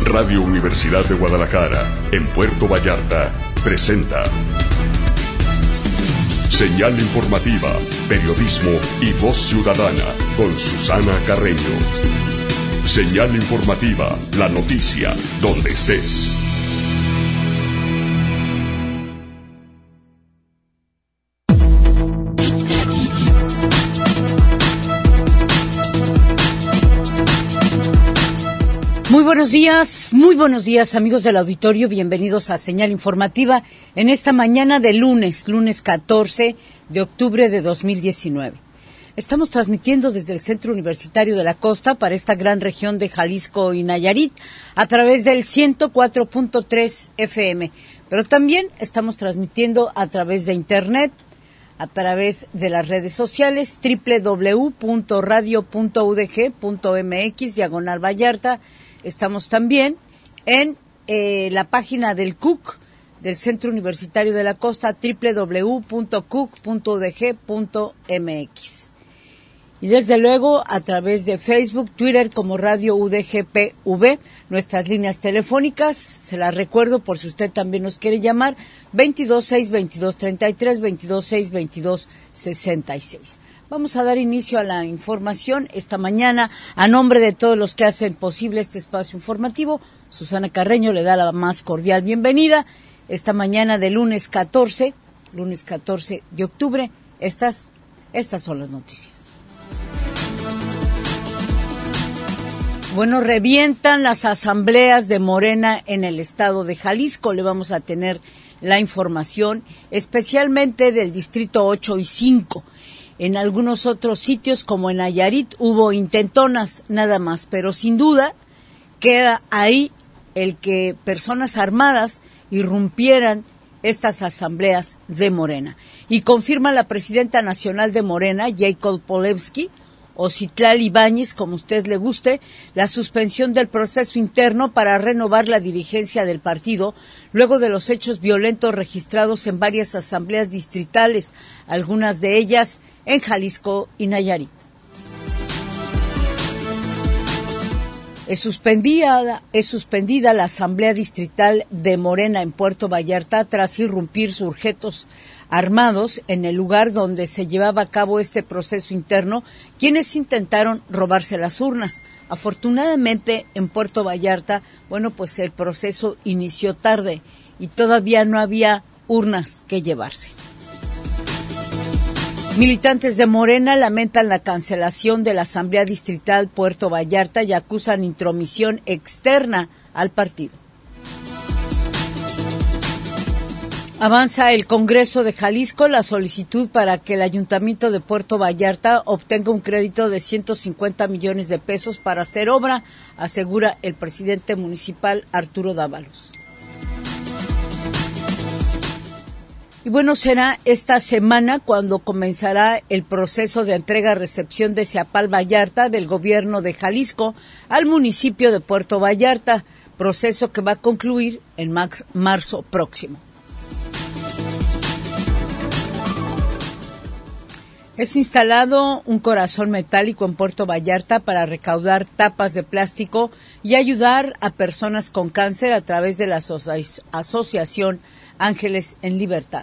Radio Universidad de Guadalajara, en Puerto Vallarta, presenta Señal Informativa, Periodismo y Voz Ciudadana, con Susana Carreño. Señal Informativa, la noticia, donde estés. Muy buenos días amigos del auditorio, bienvenidos a Señal Informativa en esta mañana de lunes 14 de octubre de 2019. Estamos transmitiendo desde el Centro Universitario de la Costa para esta gran región de Jalisco y Nayarit a través del 104.3 FM, pero también estamos transmitiendo a través de Internet, a través de las redes sociales www.radio.udg.mx/Vallarta. Estamos también en la página del CUC, del Centro Universitario de la Costa, www.cuc.udg.mx. Y desde luego a través de Facebook, Twitter como Radio UDGPV, nuestras líneas telefónicas, se las recuerdo por si usted también nos quiere llamar, 226-2233, 226-2266. Vamos a dar inicio a la información esta mañana. A nombre de todos los que hacen posible este espacio informativo, Susana Carreño le da la más cordial bienvenida. Esta mañana de lunes 14 de octubre, estas son las noticias. Bueno, revientan las asambleas de Morena en el estado de Jalisco. Le vamos a tener la información, especialmente del distrito 8 y 5. En algunos otros sitios, como en Nayarit, hubo intentonas nada más, pero sin duda queda ahí el que personas armadas irrumpieran estas asambleas de Morena. Y confirma la presidenta nacional de Morena, Jacob Polevsky, o Citlali Ibáñez, como usted le guste, la suspensión del proceso interno para renovar la dirigencia del partido, luego de los hechos violentos registrados en varias asambleas distritales, algunas de ellas en Jalisco y Nayarit. Es suspendida la asamblea distrital de Morena en Puerto Vallarta tras irrumpir sujetos armados en el lugar donde se llevaba a cabo este proceso interno, quienes intentaron robarse las urnas. Afortunadamente, en Puerto Vallarta, pues el proceso inició tarde y todavía no había urnas que llevarse. Militantes de Morena lamentan la cancelación de la Asamblea Distrital Puerto Vallarta y acusan intromisión externa al partido. Avanza el Congreso de Jalisco la solicitud para que el Ayuntamiento de Puerto Vallarta obtenga un crédito de 150 millones de pesos para hacer obra, asegura el presidente municipal Arturo Dávalos. Y será esta semana cuando comenzará el proceso de entrega-recepción de Ceapal Vallarta del gobierno de Jalisco al municipio de Puerto Vallarta, proceso que va a concluir en marzo próximo. Es instalado un corazón metálico en Puerto Vallarta para recaudar tapas de plástico y ayudar a personas con cáncer a través de la Asociación Ángeles en Libertad.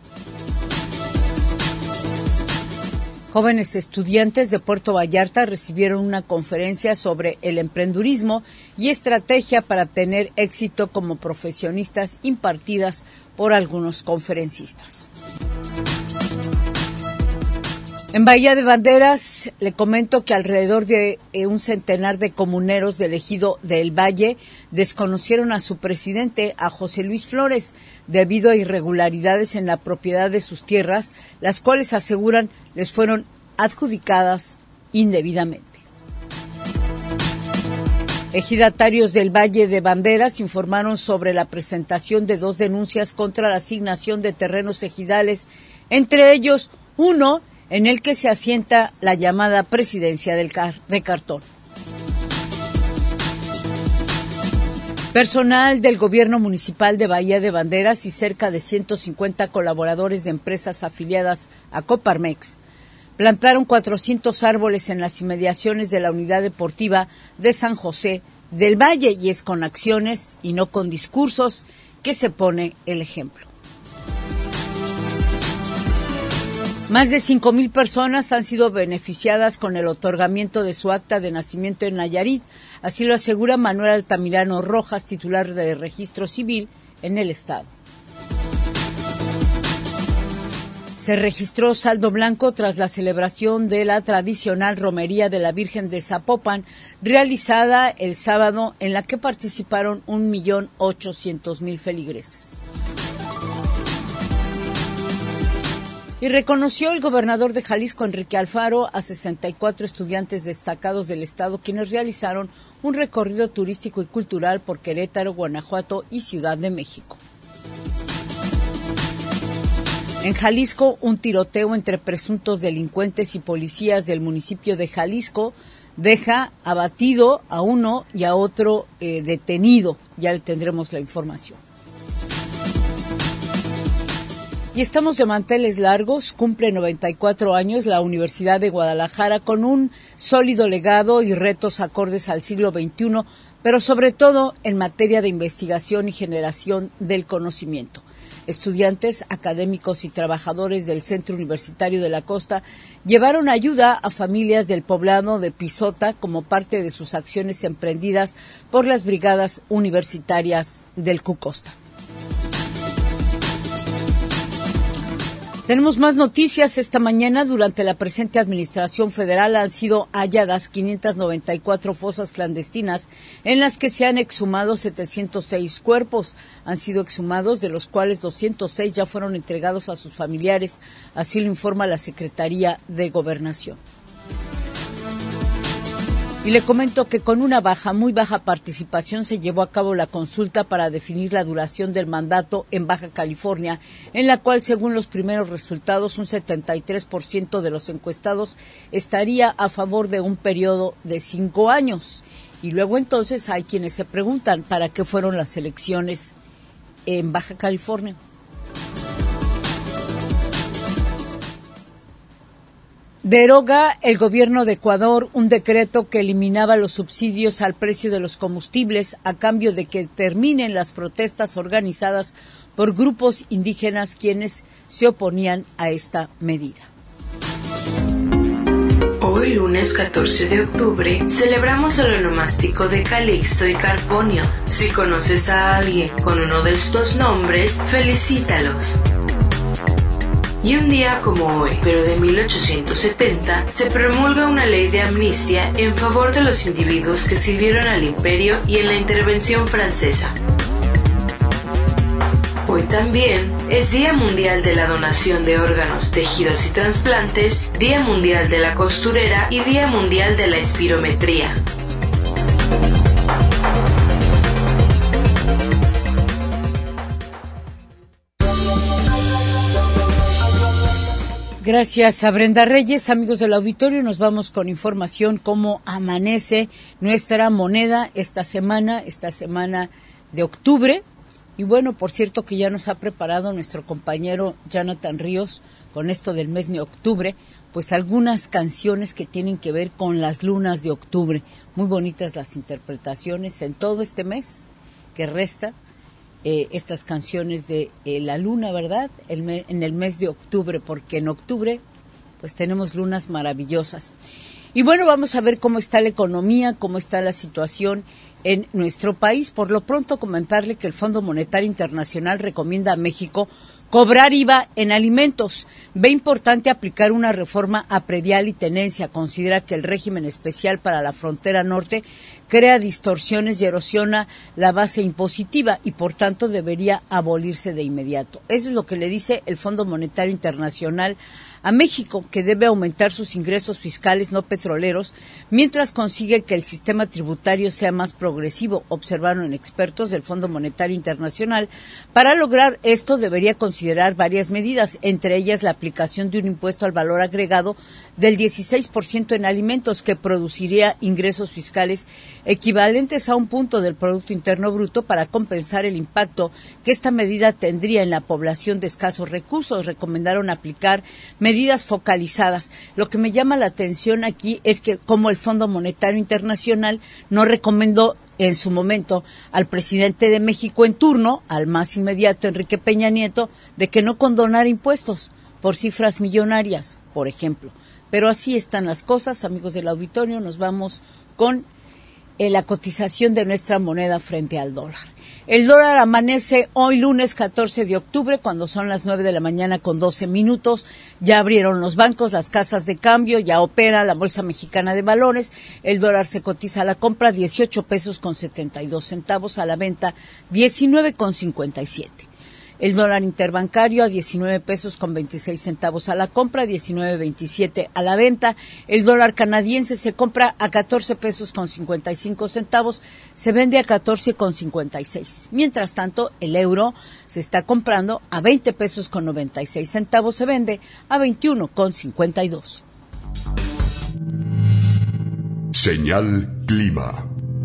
Jóvenes estudiantes de Puerto Vallarta recibieron una conferencia sobre el emprendurismo y estrategia para tener éxito como profesionistas impartidas por algunos conferencistas. En Bahía de Banderas, le comento que alrededor de un centenar de comuneros del ejido del Valle desconocieron a su presidente, a José Luis Flores, debido a irregularidades en la propiedad de sus tierras, las cuales aseguran les fueron adjudicadas indebidamente. Ejidatarios del Valle de Banderas informaron sobre la presentación de 2 denuncias contra la asignación de terrenos ejidales, entre ellos uno en el que se asienta la llamada presidencia de cartón. Personal del gobierno municipal de Bahía de Banderas y cerca de 150 colaboradores de empresas afiliadas a Coparmex plantaron 400 árboles en las inmediaciones de la unidad deportiva de San José del Valle, y es con acciones y no con discursos que se pone el ejemplo. Más de 5,000 personas han sido beneficiadas con el otorgamiento de su acta de nacimiento en Nayarit, así lo asegura Manuel Altamirano Rojas, titular de Registro Civil en el estado. Se registró saldo blanco tras la celebración de la tradicional romería de la Virgen de Zapopan, realizada el sábado, en la que participaron 1,800,000 feligreses. Y reconoció el gobernador de Jalisco, Enrique Alfaro, a 64 estudiantes destacados del estado, quienes realizaron un recorrido turístico y cultural por Querétaro, Guanajuato y Ciudad de México. En Jalisco, un tiroteo entre presuntos delincuentes y policías del municipio de Jalisco deja abatido a uno y a otro detenido. Ya le tendremos la información. Y estamos de manteles largos. Cumple 94 años la Universidad de Guadalajara, con un sólido legado y retos acordes al siglo XXI, pero sobre todo en materia de investigación y generación del conocimiento. Estudiantes, académicos y trabajadores del Centro Universitario de la Costa llevaron ayuda a familias del poblado de Pisota como parte de sus acciones emprendidas por las brigadas universitarias del Cucosta. Tenemos más noticias. Esta mañana, durante la presente administración federal, han sido halladas 594 fosas clandestinas en las que se han exhumado 706 cuerpos. Han sido exhumados, de los cuales 206 ya fueron entregados a sus familiares. Así lo informa la Secretaría de Gobernación. Y le comento que con una muy baja participación se llevó a cabo la consulta para definir la duración del mandato en Baja California, en la cual, según los primeros resultados, un 73% de los encuestados estaría a favor de un periodo de 5 años. Y luego entonces hay quienes se preguntan para qué fueron las elecciones en Baja California. Deroga el gobierno de Ecuador un decreto que eliminaba los subsidios al precio de los combustibles a cambio de que terminen las protestas organizadas por grupos indígenas quienes se oponían a esta medida. Hoy, lunes 14 de octubre, celebramos el onomástico de Calixto y Carponio. Si conoces a alguien con uno de estos nombres, felicítalos. Y un día como hoy, pero de 1870, se promulga una ley de amnistía en favor de los individuos que sirvieron al imperio y en la intervención francesa. Hoy también es Día Mundial de la Donación de Órganos, Tejidos y Trasplantes, Día Mundial de la Costurera y Día Mundial de la Espirometría. Gracias a Brenda Reyes. Amigos del auditorio, nos vamos con información cómo amanece nuestra moneda esta semana de octubre. Y bueno, por cierto que ya nos ha preparado nuestro compañero Jonathan Ríos con esto del mes de octubre, pues algunas canciones que tienen que ver con las lunas de octubre. Muy bonitas las interpretaciones en todo este mes que resta. Estas canciones de la luna, ¿verdad? En el mes de octubre, porque en octubre pues tenemos lunas maravillosas. Y bueno, vamos a ver cómo está la economía, cómo está la situación en nuestro país. Por lo pronto, comentarle que el Fondo Monetario Internacional recomienda a México cobrar IVA en alimentos. Ve importante aplicar una reforma a predial y tenencia. Considera que el régimen especial para la frontera norte crea distorsiones y erosiona la base impositiva y, por tanto, debería abolirse de inmediato. Eso es lo que le dice el Fondo Monetario Internacional a México, que debe aumentar sus ingresos fiscales no petroleros mientras consigue que el sistema tributario sea más progresivo, observaron expertos del Fondo Monetario Internacional. Para lograr esto debería considerar varias medidas, entre ellas la aplicación de un impuesto al valor agregado del 16% en alimentos que produciría ingresos fiscales equivalentes a 1% del Producto Interno Bruto para compensar el impacto que esta medida tendría en la población de escasos recursos. Recomendaron aplicar medidas focalizadas. Lo que me llama la atención aquí es que como el Fondo Monetario Internacional no recomendó en su momento al presidente de México en turno, al más inmediato Enrique Peña Nieto, de que no condonara impuestos por cifras millonarias, por ejemplo. Pero así están las cosas, amigos del auditorio. Nos vamos con la cotización de nuestra moneda frente al dólar. El dólar amanece hoy lunes 14 de octubre, cuando son las 9 de la mañana con 12 minutos. Ya abrieron los bancos, las casas de cambio, ya opera la Bolsa Mexicana de Valores. El dólar se cotiza a la compra 18 pesos con 72 centavos, a la venta 19 con 57. El dólar interbancario a 19 pesos con 26 centavos a la compra, 19.27 a la venta. El dólar canadiense se compra a 14 pesos con 55 centavos, se vende a 14 con 56. Mientras tanto, el euro se está comprando a 20 pesos con 96 centavos, se vende a 21 con 52. Señal Clima.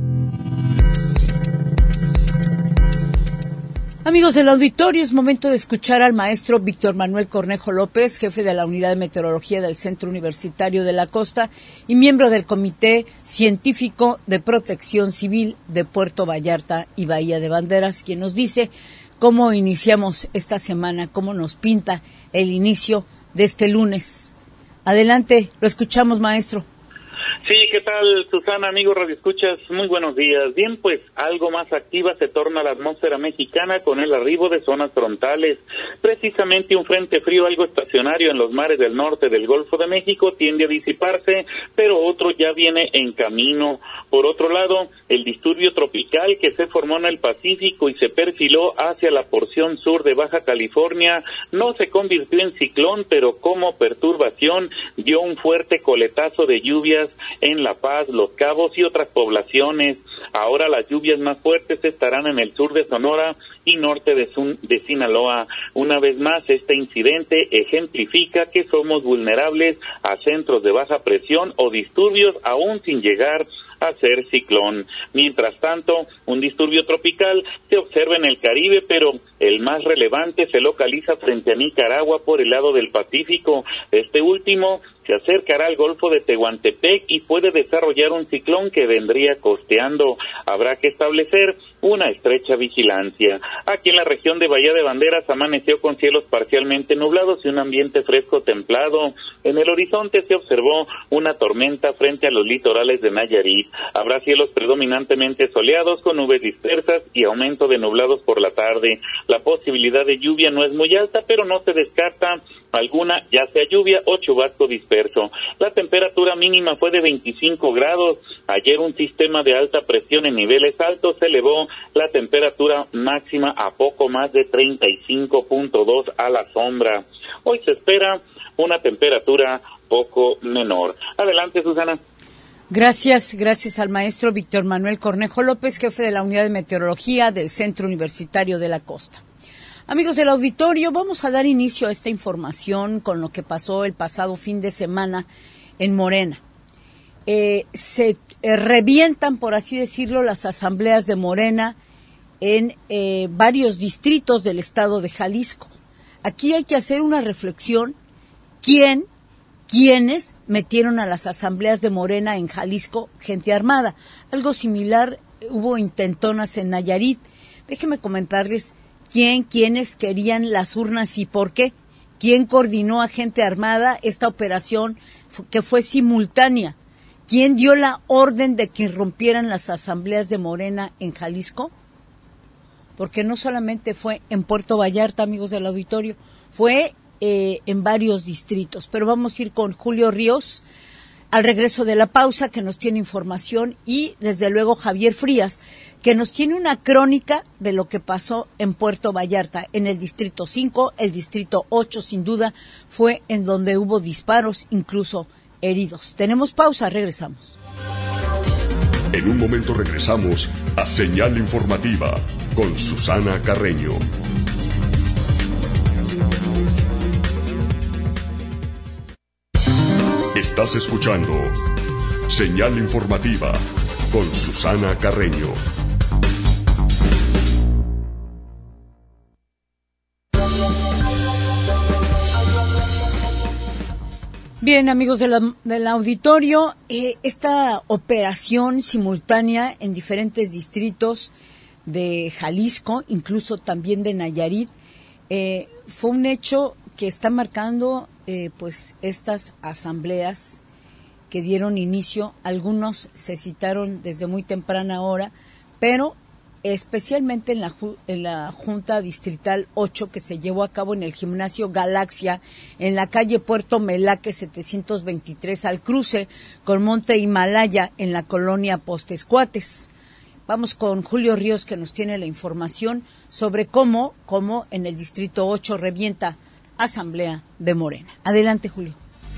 Amigos del auditorio, es momento de escuchar al maestro Víctor Manuel Cornejo López, jefe de la Unidad de Meteorología del Centro Universitario de la Costa y miembro del Comité Científico de Protección Civil de Puerto Vallarta y Bahía de Banderas, quien nos dice cómo iniciamos esta semana, cómo nos pinta el inicio de este lunes. Adelante, lo escuchamos, maestro. Sí, ¿qué tal, Susana, amigos radioescuchas? Muy buenos días. Bien, pues algo más activa se torna la atmósfera mexicana con el arribo de zonas frontales. Precisamente un frente frío algo estacionario en los mares del norte del Golfo de México tiende a disiparse, pero otro ya viene en camino. Por otro lado, el disturbio tropical que se formó en el Pacífico y se perfiló hacia la porción sur de Baja California no se convirtió en ciclón, pero como perturbación dio un fuerte coletazo de lluvias en La Paz, Los Cabos y otras poblaciones. Ahora las lluvias más fuertes estarán en el sur de Sonora y norte de Sinaloa. Una vez más, este incidente ejemplifica que somos vulnerables a centros de baja presión o disturbios aún sin llegar a ser ciclón. Mientras tanto, un disturbio tropical se observa en el Caribe, pero el más relevante se localiza frente a Nicaragua por el lado del Pacífico. Este último se acercará al Golfo de Tehuantepec y puede desarrollar un ciclón que vendría costeando. Habrá que establecer una estrecha vigilancia. Aquí en la región de Bahía de Banderas amaneció con cielos parcialmente nublados y un ambiente fresco templado. En el horizonte se observó una tormenta frente a los litorales de Nayarit. Habrá cielos predominantemente soleados con nubes dispersas y aumento de nublados por la tarde. La posibilidad de lluvia no es muy alta, pero no se descarta alguna, ya sea lluvia o chubasco disperso. La temperatura mínima fue de 25 grados. Ayer un sistema de alta presión en niveles altos elevó la temperatura máxima a poco más de 35.2 a la sombra. Hoy se espera una temperatura poco menor. Adelante, Susana. Gracias al maestro Víctor Manuel Cornejo López, jefe de la Unidad de Meteorología del Centro Universitario de la Costa. Amigos del auditorio, vamos a dar inicio a esta información con lo que pasó el pasado fin de semana en Morena. Se revientan, por así decirlo, las asambleas de Morena en varios distritos del estado de Jalisco. Aquí hay que hacer una reflexión. ¿Quiénes metieron a las asambleas de Morena en Jalisco gente armada? Algo similar hubo intentonas en Nayarit. Déjenme comentarles quiénes querían las urnas y por qué. ¿Quién coordinó a gente armada esta operación que fue simultánea? ¿Quién dio la orden de que rompieran las asambleas de Morena en Jalisco? Porque no solamente fue en Puerto Vallarta, amigos del auditorio, fue en varios distritos. Pero vamos a ir con Julio Ríos al regreso de la pausa, que nos tiene información, y desde luego Javier Frías, que nos tiene una crónica de lo que pasó en Puerto Vallarta, en el distrito 5, el distrito 8, sin duda, fue en donde hubo disparos, incluso heridos. Tenemos pausa, regresamos. En un momento regresamos a Señal Informativa con Susana Carreño. Estás escuchando Señal Informativa con Susana Carreño. Bien, amigos del auditorio, esta operación simultánea en diferentes distritos de Jalisco, incluso también de Nayarit, fue un hecho que está marcando pues estas asambleas que dieron inicio. Algunos se citaron desde muy temprana hora, pero especialmente en la Junta Distrital 8 que se llevó a cabo en el Gimnasio Galaxia, en la calle Puerto Melaque 723, al cruce con Monte Himalaya, en la colonia Postescuates. Vamos con Julio Ríos, que nos tiene la información sobre cómo en el Distrito 8 revienta Asamblea de Morena. Adelante, Julio.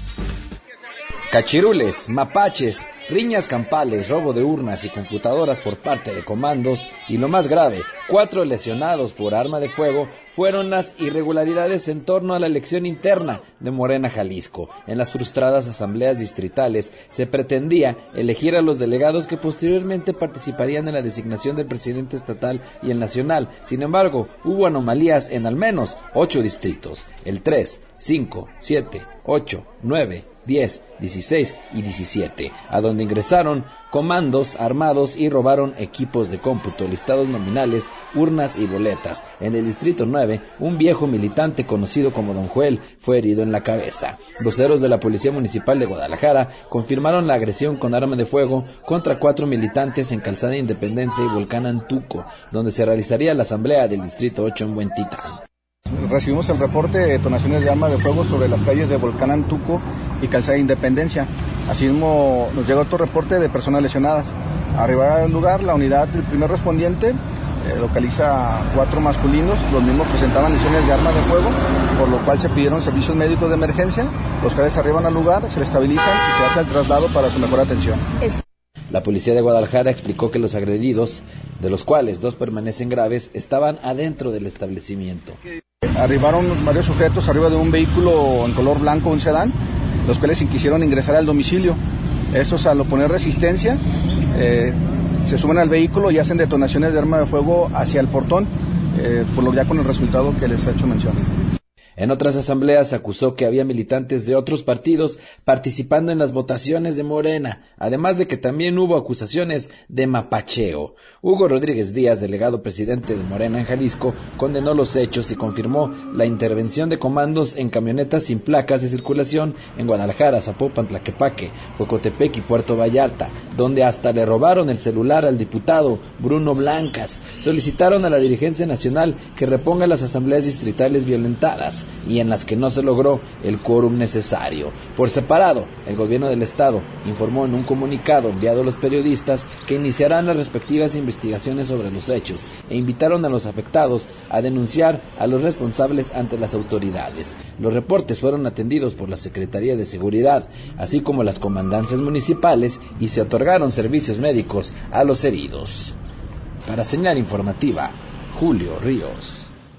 Cachirules, mapaches, riñas campales, robo de urnas y computadoras por parte de comandos y, lo más grave, 4 lesionados por arma de fuego fueron las irregularidades en torno a la elección interna de Morena Jalisco. En las frustradas asambleas distritales se pretendía elegir a los delegados que posteriormente participarían en la designación del presidente estatal y el nacional. Sin embargo, hubo anomalías en al menos 8 distritos, el 3, 5, 7, 8, 9, 10, 16 y 17, a donde ingresaron comandos armados y robaron equipos de cómputo, listados nominales, urnas y boletas. En el Distrito 9, un viejo militante conocido como Don Joel fue herido en la cabeza. Voceros de la Policía Municipal de Guadalajara confirmaron la agresión con arma de fuego contra 4 militantes en Calzada Independencia y Volcán Antuco, donde se realizaría la asamblea del Distrito 8 en Huentitán. Recibimos el reporte de detonaciones de arma de fuego sobre las calles de Volcán Antuco y Calzada Independencia. Asimismo, nos llegó otro reporte de personas lesionadas. Arribar al lugar, la unidad del primer respondiente localiza 4 masculinos. Los mismos presentaban lesiones de arma de fuego, por lo cual se pidieron servicios médicos de emergencia, los cuales arriban al lugar, se estabilizan y se hace el traslado para su mejor atención. La policía de Guadalajara explicó que los agredidos, de los cuales 2 permanecen graves, estaban adentro del establecimiento. Arribaron varios sujetos arriba de un vehículo en color blanco, un sedán, los cuales quisieron ingresar al domicilio. Estos, al oponer resistencia, se suben al vehículo y hacen detonaciones de arma de fuego hacia el portón, por lo ya con el resultado que les he hecho mención. En otras asambleas acusó que había militantes de otros partidos participando en las votaciones de Morena, además de que también hubo acusaciones de mapacheo. Hugo Rodríguez Díaz, delegado presidente de Morena en Jalisco, condenó los hechos y confirmó la intervención de comandos en camionetas sin placas de circulación en Guadalajara, Zapopan, Tlaquepaque, Jocotepec y Puerto Vallarta, donde hasta le robaron el celular al diputado Bruno Blancas. Solicitaron a la dirigencia nacional que reponga las asambleas distritales violentadas y en las que no se logró el quórum necesario. Por separado, el gobierno del estado informó en un comunicado enviado a los periodistas que iniciarán las respectivas investigaciones sobre los hechos e invitaron a los afectados a denunciar a los responsables ante las autoridades. Los reportes fueron atendidos por la Secretaría de Seguridad, así como las comandancias municipales, y se otorgaron servicios médicos a los heridos. Para Señal Informativa, Julio Ríos.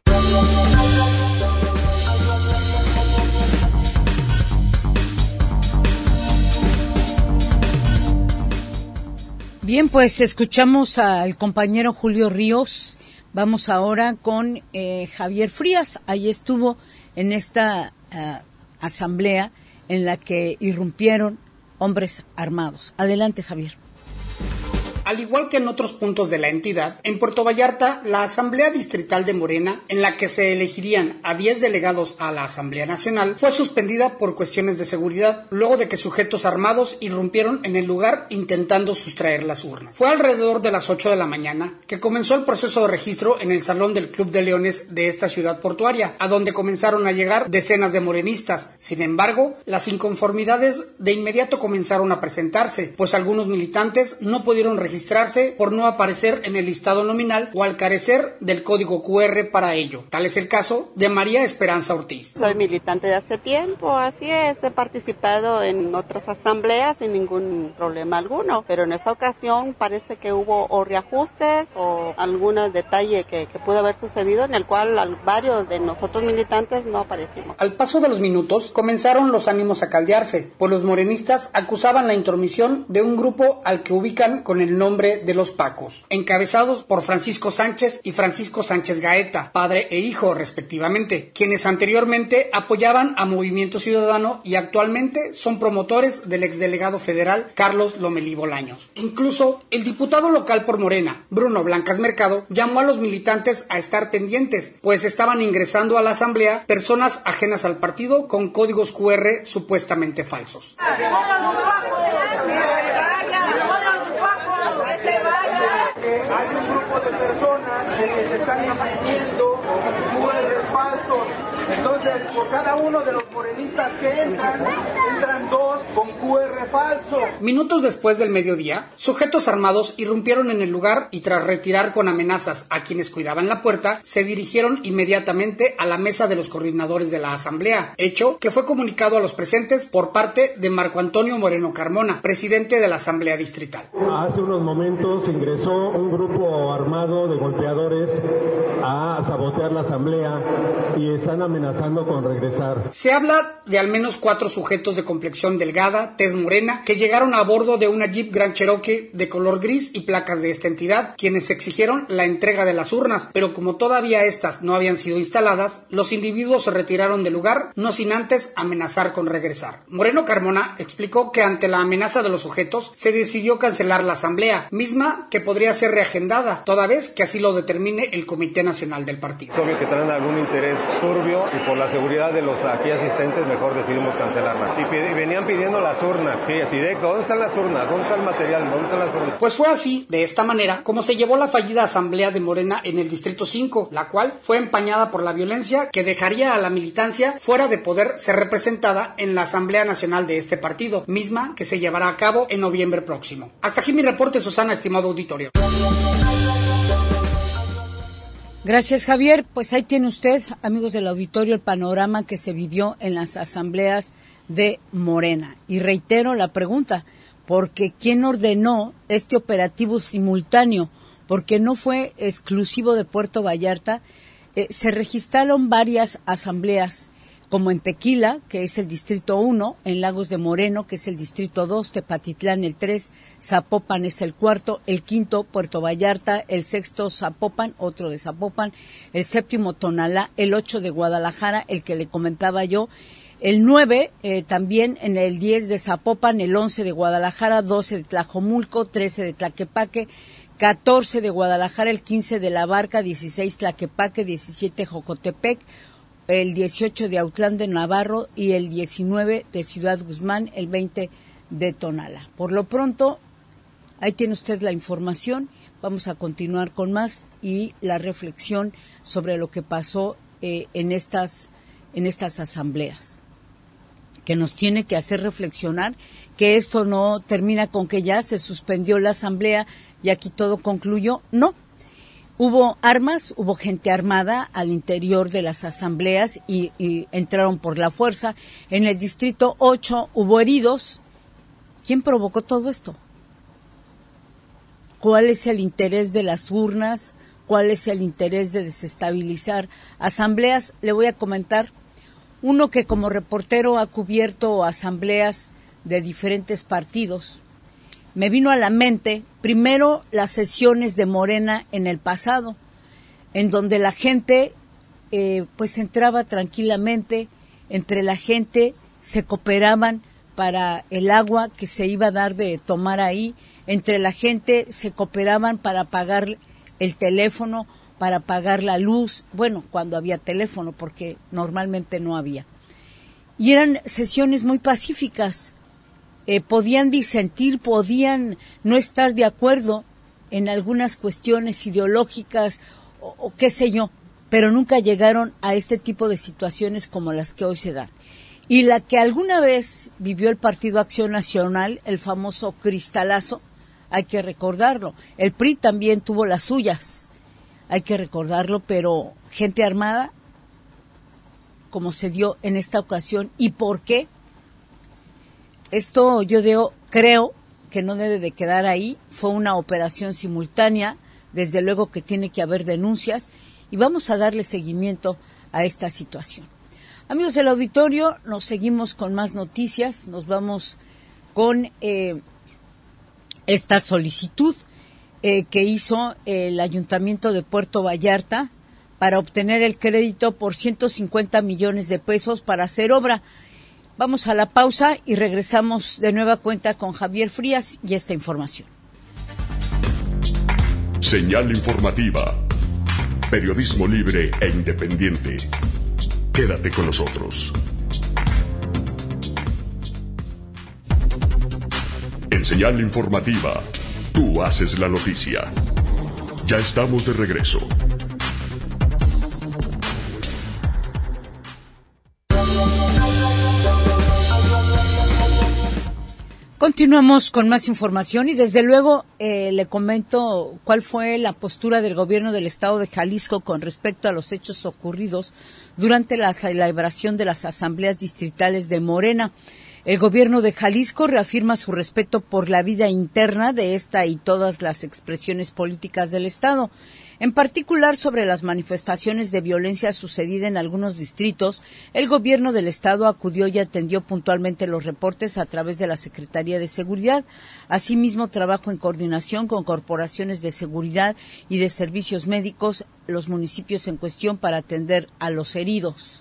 Bien, pues escuchamos al compañero Julio Ríos. Vamos ahora con Javier Frías. Ahí estuvo en esta asamblea en la que irrumpieron hombres armados. Adelante, Javier. Al igual que en otros puntos de la entidad, en Puerto Vallarta, la Asamblea Distrital de Morena, en la que se elegirían a 10 delegados a la Asamblea Nacional, fue suspendida por cuestiones de seguridad, luego de que sujetos armados irrumpieron en el lugar intentando sustraer las urnas. Fue alrededor de las 8 de la mañana que comenzó el proceso de registro en el Salón del Club de Leones de esta ciudad portuaria, a donde comenzaron a llegar decenas de morenistas. Sin embargo, las inconformidades de inmediato comenzaron a presentarse, pues algunos militantes no pudieron registrarse por no aparecer en el listado nominal o al carecer del código QR para ello. Tal es el caso de María Esperanza Ortiz. Soy militante de hace tiempo, así es, he participado en otras asambleas sin ningún problema alguno, pero en esta ocasión parece que hubo o reajustes o algún detalle que pudo haber sucedido en el cual varios de nosotros militantes no aparecimos. Al paso de los minutos comenzaron los ánimos a caldearse, pues los morenistas acusaban la intromisión de un grupo al que ubican con el nombre nombre de los Pacos, encabezados por Francisco Sánchez y Francisco Sánchez Gaeta, padre e hijo respectivamente, quienes anteriormente apoyaban a Movimiento Ciudadano y actualmente son promotores del exdelegado federal Carlos Lomelí Bolaños. Incluso el diputado local por Morena, Bruno Blancas Mercado, llamó a los militantes a estar pendientes, pues estaban ingresando a la asamblea personas ajenas al partido con códigos QR supuestamente falsos. Hay un grupo de personas que se están imprimiendo QRs falsos. Entonces, por cada uno de los morenistas que entran 2 con QR falso. Minutos después del mediodía, sujetos armados irrumpieron en el lugar y tras retirar con amenazas a quienes cuidaban la puerta, se dirigieron inmediatamente a la mesa de los coordinadores de la asamblea, hecho que fue comunicado a los presentes por parte de Marco Antonio Moreno Carmona, presidente de la asamblea distrital. Hace unos momentos ingresó un grupo armado de golpeadores a sabotear la asamblea y están amenazando con regresar. Se habla de al menos 4 sujetos de complexión delgada, tez morena, que llegaron a bordo de una Jeep Grand Cherokee de color gris y placas de esta entidad, quienes exigieron la entrega de las urnas, pero como todavía estas no habían sido instaladas, los individuos se retiraron del lugar, no sin antes amenazar con regresar. Moreno Carmona explicó que ante la amenaza de los sujetos, se decidió cancelar la asamblea, misma que podría ser reagendada, toda vez que así lo determine el Comité Nacional del partido. Es obvio que traen algún interés turbio y por la seguridad de los aquí asistentes mejor decidimos cancelarla. Y venían pidiendo las urnas, sí, así directo, ¿dónde están las urnas? ¿Dónde está el material? ¿Dónde están las urnas? Pues fue así, de esta manera, como se llevó la fallida asamblea de Morena en el Distrito 5, la cual fue empañada por la violencia que dejaría a la militancia fuera de poder ser representada en la Asamblea Nacional de este partido, misma que se llevará a cabo en noviembre próximo. Hasta aquí mi reporte, Susana, estimado auditorio. Gracias, Javier. Pues ahí tiene usted, amigos del auditorio, el panorama que se vivió en las asambleas de Morena. Y reitero la pregunta, porque ¿quién ordenó este operativo simultáneo? Porque no fue exclusivo de Puerto Vallarta. Se registraron varias asambleas, como en Tequila, que es el Distrito 1, en Lagos de Moreno, que es el Distrito 2, Tepatitlán el 3, Zapopan es el 4, el 5, Puerto Vallarta, el 6, Zapopan, otro de Zapopan, el 7, Tonalá, el 8 de Guadalajara, el que le comentaba yo, el 9, también en el 10 de Zapopan, el 11 de Guadalajara, 12 de Tlajomulco, 13 de Tlaquepaque, 14 de Guadalajara, el 15 de La Barca, 16 Tlaquepaque, 17 Jocotepec, el 18 de Autlán de Navarro y el 19 de Ciudad Guzmán, el 20 de Tonalá. Por lo pronto, ahí tiene usted la información. Vamos a continuar con más y la reflexión sobre lo que pasó en estas asambleas, que nos tiene que hacer reflexionar que esto no termina con que ya se suspendió la asamblea y aquí todo concluyó. No. Hubo armas, hubo gente armada al interior de las asambleas y entraron por la fuerza. En el Distrito 8 hubo heridos. ¿Quién provocó todo esto? ¿Cuál es el interés de las urnas? ¿Cuál es el interés de desestabilizar asambleas? Le voy a comentar. Uno que como reportero ha cubierto asambleas de diferentes partidos. Me vino a la mente, primero, las sesiones de Morena en el pasado, en donde la gente pues entraba tranquilamente, entre la gente se cooperaban para el agua que se iba a dar de tomar ahí, entre la gente se cooperaban para pagar el teléfono, para pagar la luz, bueno, cuando había teléfono, porque normalmente no había. Y eran sesiones muy pacíficas. Podían disentir, podían no estar de acuerdo en algunas cuestiones ideológicas o qué sé yo, pero nunca llegaron a este tipo de situaciones como las que hoy se dan. Y la que alguna vez vivió el Partido Acción Nacional, el famoso cristalazo, hay que recordarlo. El PRI también tuvo las suyas, hay que recordarlo, pero gente armada, como se dio en esta ocasión. ¿Y por qué? Esto yo creo que no debe de quedar ahí. Fue una operación simultánea, desde luego que tiene que haber denuncias y vamos a darle seguimiento a esta situación. Amigos del auditorio, nos seguimos con más noticias. Nos vamos con esta solicitud que hizo el Ayuntamiento de Puerto Vallarta para obtener el crédito por 150 millones de pesos para hacer obra. Vamos a la pausa y regresamos de nueva cuenta con Javier Frías y esta información. Señal informativa. Periodismo libre e independiente. Quédate con nosotros. En Señal informativa, tú haces la noticia. Ya estamos de regreso. Continuamos con más información y desde luego le comento cuál fue la postura del gobierno del estado de Jalisco con respecto a los hechos ocurridos durante la celebración de las asambleas distritales de Morena. El gobierno de Jalisco reafirma su respeto por la vida interna de esta y todas las expresiones políticas del estado. En particular, sobre las manifestaciones de violencia sucedida en algunos distritos, el gobierno del estado acudió y atendió puntualmente los reportes a través de la Secretaría de Seguridad. Asimismo, trabajó en coordinación con corporaciones de seguridad y de servicios médicos, los municipios en cuestión, para atender a los heridos.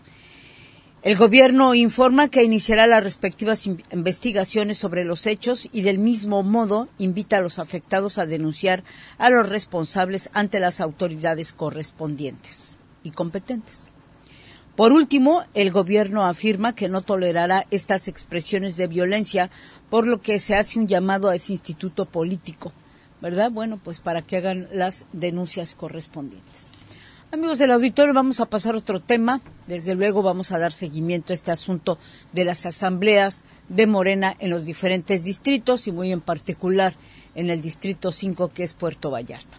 El gobierno informa que iniciará las respectivas investigaciones sobre los hechos y del mismo modo invita a los afectados a denunciar a los responsables ante las autoridades correspondientes y competentes. Por último, el gobierno afirma que no tolerará estas expresiones de violencia, por lo que se hace un llamado a ese instituto político, ¿verdad? Bueno, pues para que hagan las denuncias correspondientes. Amigos del auditorio, vamos a pasar a otro tema. Desde luego vamos a dar seguimiento a este asunto de las asambleas de Morena en los diferentes distritos y muy en particular en el distrito 5, que es Puerto Vallarta.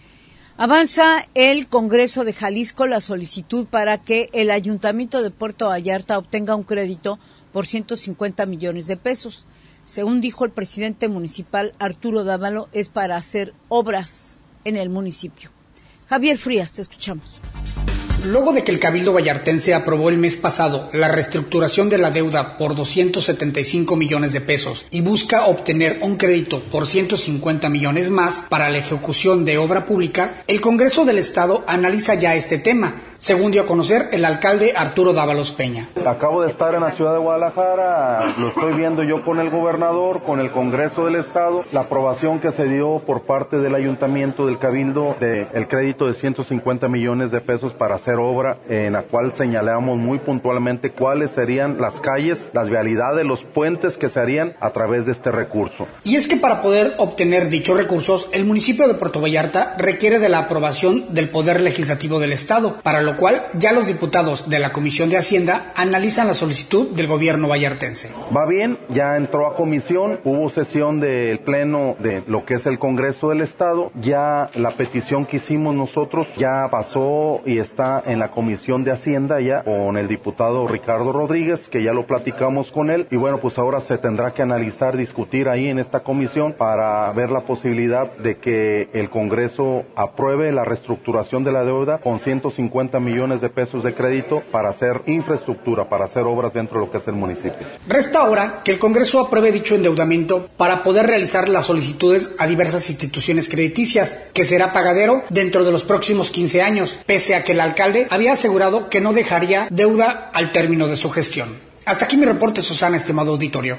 Avanza el Congreso de Jalisco la solicitud para que el Ayuntamiento de Puerto Vallarta obtenga un crédito por 150 millones de pesos. Según dijo el presidente municipal Arturo Dávalo, es para hacer obras en el municipio. Javier Frías, te escuchamos. Luego de que el Cabildo Vallartense aprobó el mes pasado la reestructuración de la deuda por 275 millones de pesos y busca obtener un crédito por 150 millones más para la ejecución de obra pública, el Congreso del Estado analiza ya este tema, según dio a conocer el alcalde Arturo Dávalos Peña. Acabo de estar en la ciudad de Guadalajara, lo estoy viendo yo con el gobernador, con el Congreso del Estado, la aprobación que se dio por parte del Ayuntamiento del Cabildo del crédito de 150 millones de pesos para hacer obra, en la cual señalamos muy puntualmente cuáles serían las calles, las vialidades, los puentes que se harían a través de este recurso. Y es que para poder obtener dichos recursos, el municipio de Puerto Vallarta requiere de la aprobación del Poder Legislativo del Estado, para lo cual ya los diputados de la Comisión de Hacienda analizan la solicitud del gobierno vallartense. Va bien, ya entró a comisión, hubo sesión del pleno de lo que es el Congreso del Estado, ya la petición que hicimos nosotros ya pasó y está en la Comisión de Hacienda ya con el diputado Ricardo Rodríguez, que ya lo platicamos con él, y bueno, pues ahora se tendrá que analizar, discutir ahí en esta comisión para ver la posibilidad de que el Congreso apruebe la reestructuración de la deuda con 150 millones de pesos de crédito para hacer infraestructura, para hacer obras dentro de lo que es el municipio. Resta ahora que el Congreso apruebe dicho endeudamiento para poder realizar las solicitudes a diversas instituciones crediticias, que será pagadero dentro de los próximos 15 años, pese a que el alcalde había asegurado que no dejaría deuda al término de su gestión. Hasta aquí mi reporte, Susana, estimado auditorio.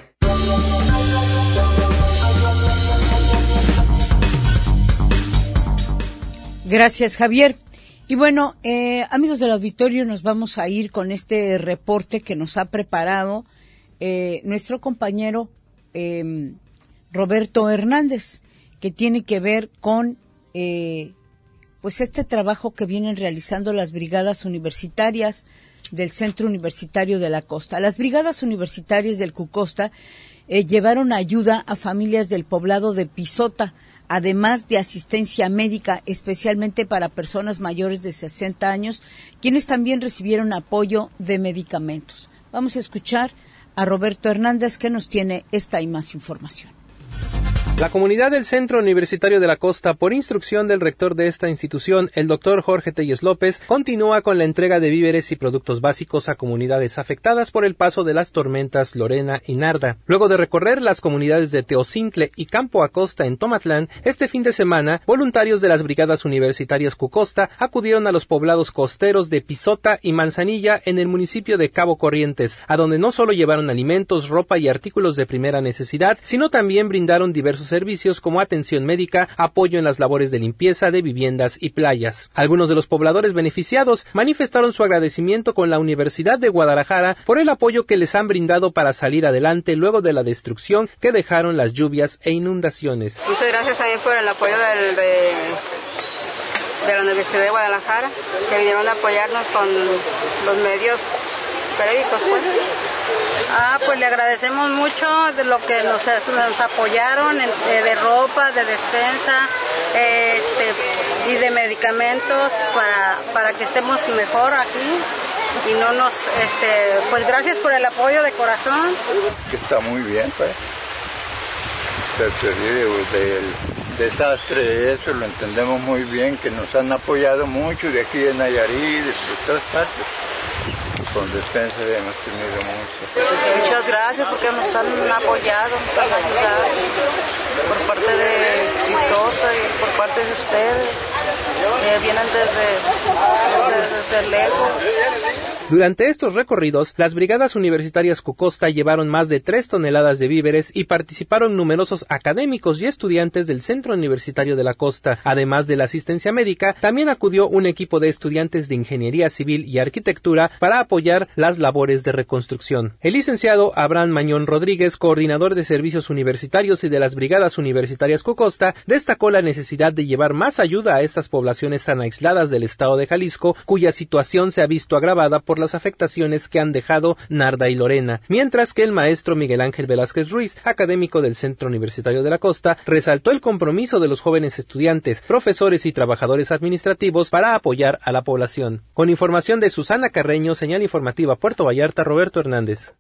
Gracias, Javier. Y bueno, amigos del auditorio, nos vamos a ir con este reporte que nos ha preparado nuestro compañero Roberto Hernández, que tiene que ver con pues este trabajo que vienen realizando las brigadas universitarias del Centro Universitario de la Costa. Las brigadas universitarias del Cucosta llevaron ayuda a familias del poblado de Pisota, además de asistencia médica, especialmente para personas mayores de 60 años, quienes también recibieron apoyo de medicamentos. Vamos a escuchar a Roberto Hernández, que nos tiene esta y más información. La comunidad del Centro Universitario de la Costa, por instrucción del rector de esta institución, el doctor Jorge Telles López, continúa con la entrega de víveres y productos básicos a comunidades afectadas por el paso de las tormentas Lorena y Narda. Luego de recorrer las comunidades de Teocintle y Campo Acosta en Tomatlán, este fin de semana, voluntarios de las brigadas universitarias Cucosta acudieron a los poblados costeros de Pisota y Manzanilla en el municipio de Cabo Corrientes, a donde no solo llevaron alimentos, ropa y artículos de primera necesidad, sino también brindaron diversos servicios como atención médica, apoyo en las labores de limpieza de viviendas y playas. Algunos de los pobladores beneficiados manifestaron su agradecimiento con la Universidad de Guadalajara por el apoyo que les han brindado para salir adelante luego de la destrucción que dejaron las lluvias e inundaciones. Muchas gracias también por el apoyo de la Universidad de Guadalajara, que vinieron a apoyarnos con los medios periódicos, pues. Pues le agradecemos mucho de lo que nos apoyaron de ropa, de despensa y de medicamentos para que estemos mejor aquí y no nos pues gracias por el apoyo de corazón. Está muy bien, pues. Del desastre, eso lo entendemos muy bien, que nos han apoyado mucho de aquí de Nayarit, de todas partes. Con despensa hemos tenido mucho. Muchas gracias porque nos han apoyado, nos han ayudado por parte de Pisota y por parte de ustedes, que vienen desde lejos. Durante estos recorridos, las brigadas universitarias Cucosta llevaron más de 3 toneladas de víveres y participaron numerosos académicos y estudiantes del Centro Universitario de la Costa. Además de la asistencia médica, también acudió un equipo de estudiantes de Ingeniería Civil y Arquitectura para apoyar las labores de reconstrucción. El licenciado Abraham Mañón Rodríguez, coordinador de servicios universitarios y de las brigadas universitarias Cucosta, destacó la necesidad de llevar más ayuda a estas poblaciones tan aisladas del estado de Jalisco, cuya situación se ha visto agravada por las afectaciones que han dejado Narda y Lorena, mientras que el maestro Miguel Ángel Velázquez Ruiz, académico del Centro Universitario de la Costa, resaltó el compromiso de los jóvenes estudiantes, profesores y trabajadores administrativos para apoyar a la población. Con información de Susana Carreño, señal informativa Puerto Vallarta, Roberto Hernández.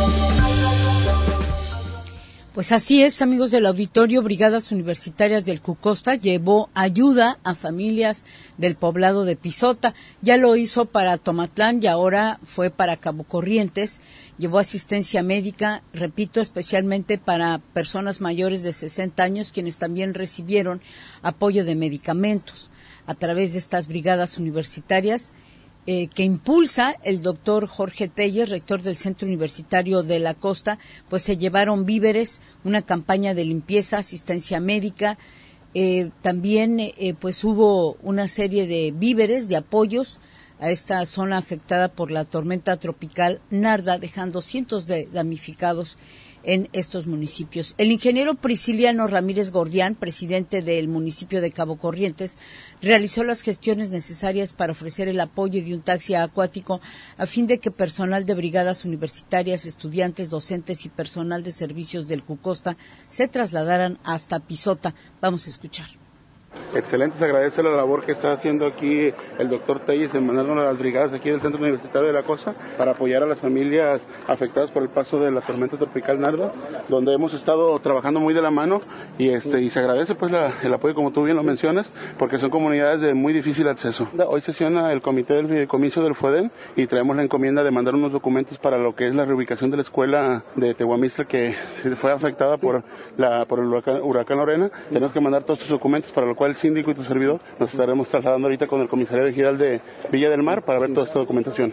Pues así es, amigos del auditorio, Brigadas Universitarias del Cucosta llevó ayuda a familias del poblado de Pisota. Ya lo hizo para Tomatlán y ahora fue para Cabo Corrientes. Llevó asistencia médica, repito, especialmente para personas mayores de 60 años, quienes también recibieron apoyo de medicamentos a través de estas brigadas universitarias que impulsa el doctor Jorge Telles, rector del Centro Universitario de la Costa. Pues se llevaron víveres, una campaña de limpieza, asistencia médica, también pues hubo una serie de víveres, de apoyos a esta zona afectada por la tormenta tropical Narda, dejando cientos de damnificados en estos municipios. El ingeniero Prisciliano Ramírez Gordián, presidente del municipio de Cabo Corrientes, realizó las gestiones necesarias para ofrecer el apoyo de un taxi acuático a fin de que personal de brigadas universitarias, estudiantes, docentes y personal de servicios del Cucosta se trasladaran hasta Pisota. Vamos a escuchar. Excelente, se agradece la labor que está haciendo aquí el doctor Telles en mandarnos a las brigadas aquí del Centro Universitario de la Costa para apoyar a las familias afectadas por el paso de la tormenta tropical Narda, donde hemos estado trabajando muy de la mano y se agradece pues el apoyo, como tú bien lo mencionas, porque son comunidades de muy difícil acceso. Hoy sesiona el comité del fideicomiso del FUEDEN y traemos la encomienda de mandar unos documentos para lo que es la reubicación de la escuela de Tehuamistla, que fue afectada por el huracán Lorena. Tenemos que mandar todos estos documentos, para lo cual el síndico y tu servidor nos estaremos trasladando ahorita con el comisario ejidal de Villa del Mar para ver toda esta documentación.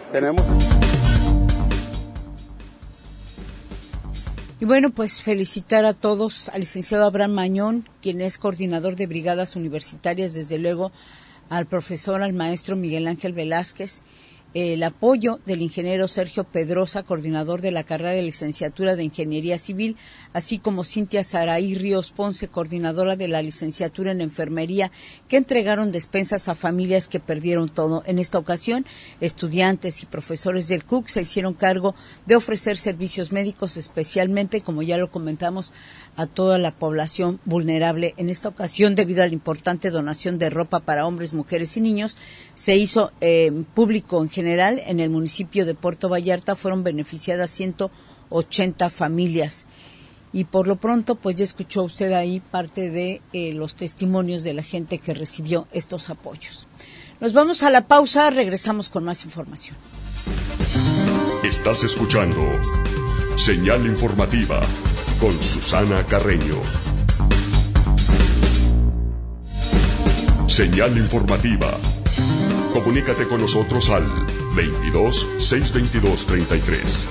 Y bueno, pues felicitar a todos, al licenciado Abraham Mañón, quien es coordinador de brigadas universitarias, desde luego al profesor, al maestro Miguel Ángel Velázquez, el apoyo del ingeniero Sergio Pedrosa, coordinador de la carrera de licenciatura de Ingeniería Civil, así como Cintia Saraí Ríos Ponce, coordinadora de la licenciatura en Enfermería, que entregaron despensas a familias que perdieron todo. En esta ocasión, estudiantes y profesores del CUC se hicieron cargo de ofrecer servicios médicos, especialmente, como ya lo comentamos, a toda la población vulnerable. En esta ocasión, debido a la importante donación de ropa para hombres, mujeres y niños, se hizo público en general. En el municipio de Puerto Vallarta fueron beneficiadas 180 familias. Y por lo pronto, pues ya escuchó usted ahí parte de los testimonios de la gente que recibió estos apoyos. Nos vamos a la pausa, regresamos con más información. Estás escuchando Señal Informativa con Susana Carreño. Señal Informativa. Comunícate con nosotros al 22 622 33.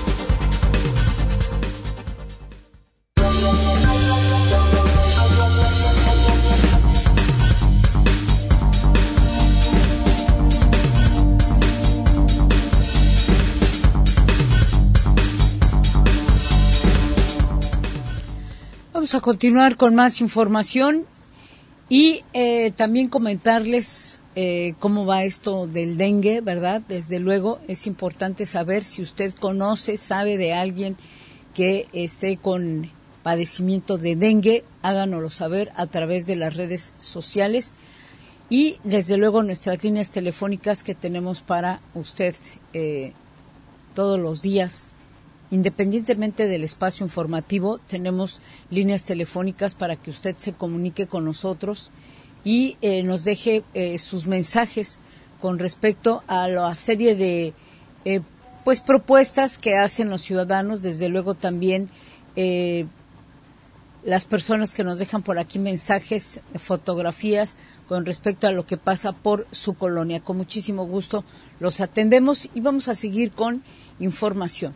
Vamos a continuar con más información y también comentarles cómo va esto del dengue, ¿verdad? Desde luego es importante saber si usted sabe de alguien que esté con padecimiento de dengue, háganoslo saber a través de las redes sociales y desde luego nuestras líneas telefónicas que tenemos para usted todos los días. Independientemente del espacio informativo, tenemos líneas telefónicas para que usted se comunique con nosotros y nos deje sus mensajes con respecto a la serie de propuestas que hacen los ciudadanos, desde luego también las personas que nos dejan por aquí mensajes, fotografías con respecto a lo que pasa por su colonia. Con muchísimo gusto los atendemos y vamos a seguir con información.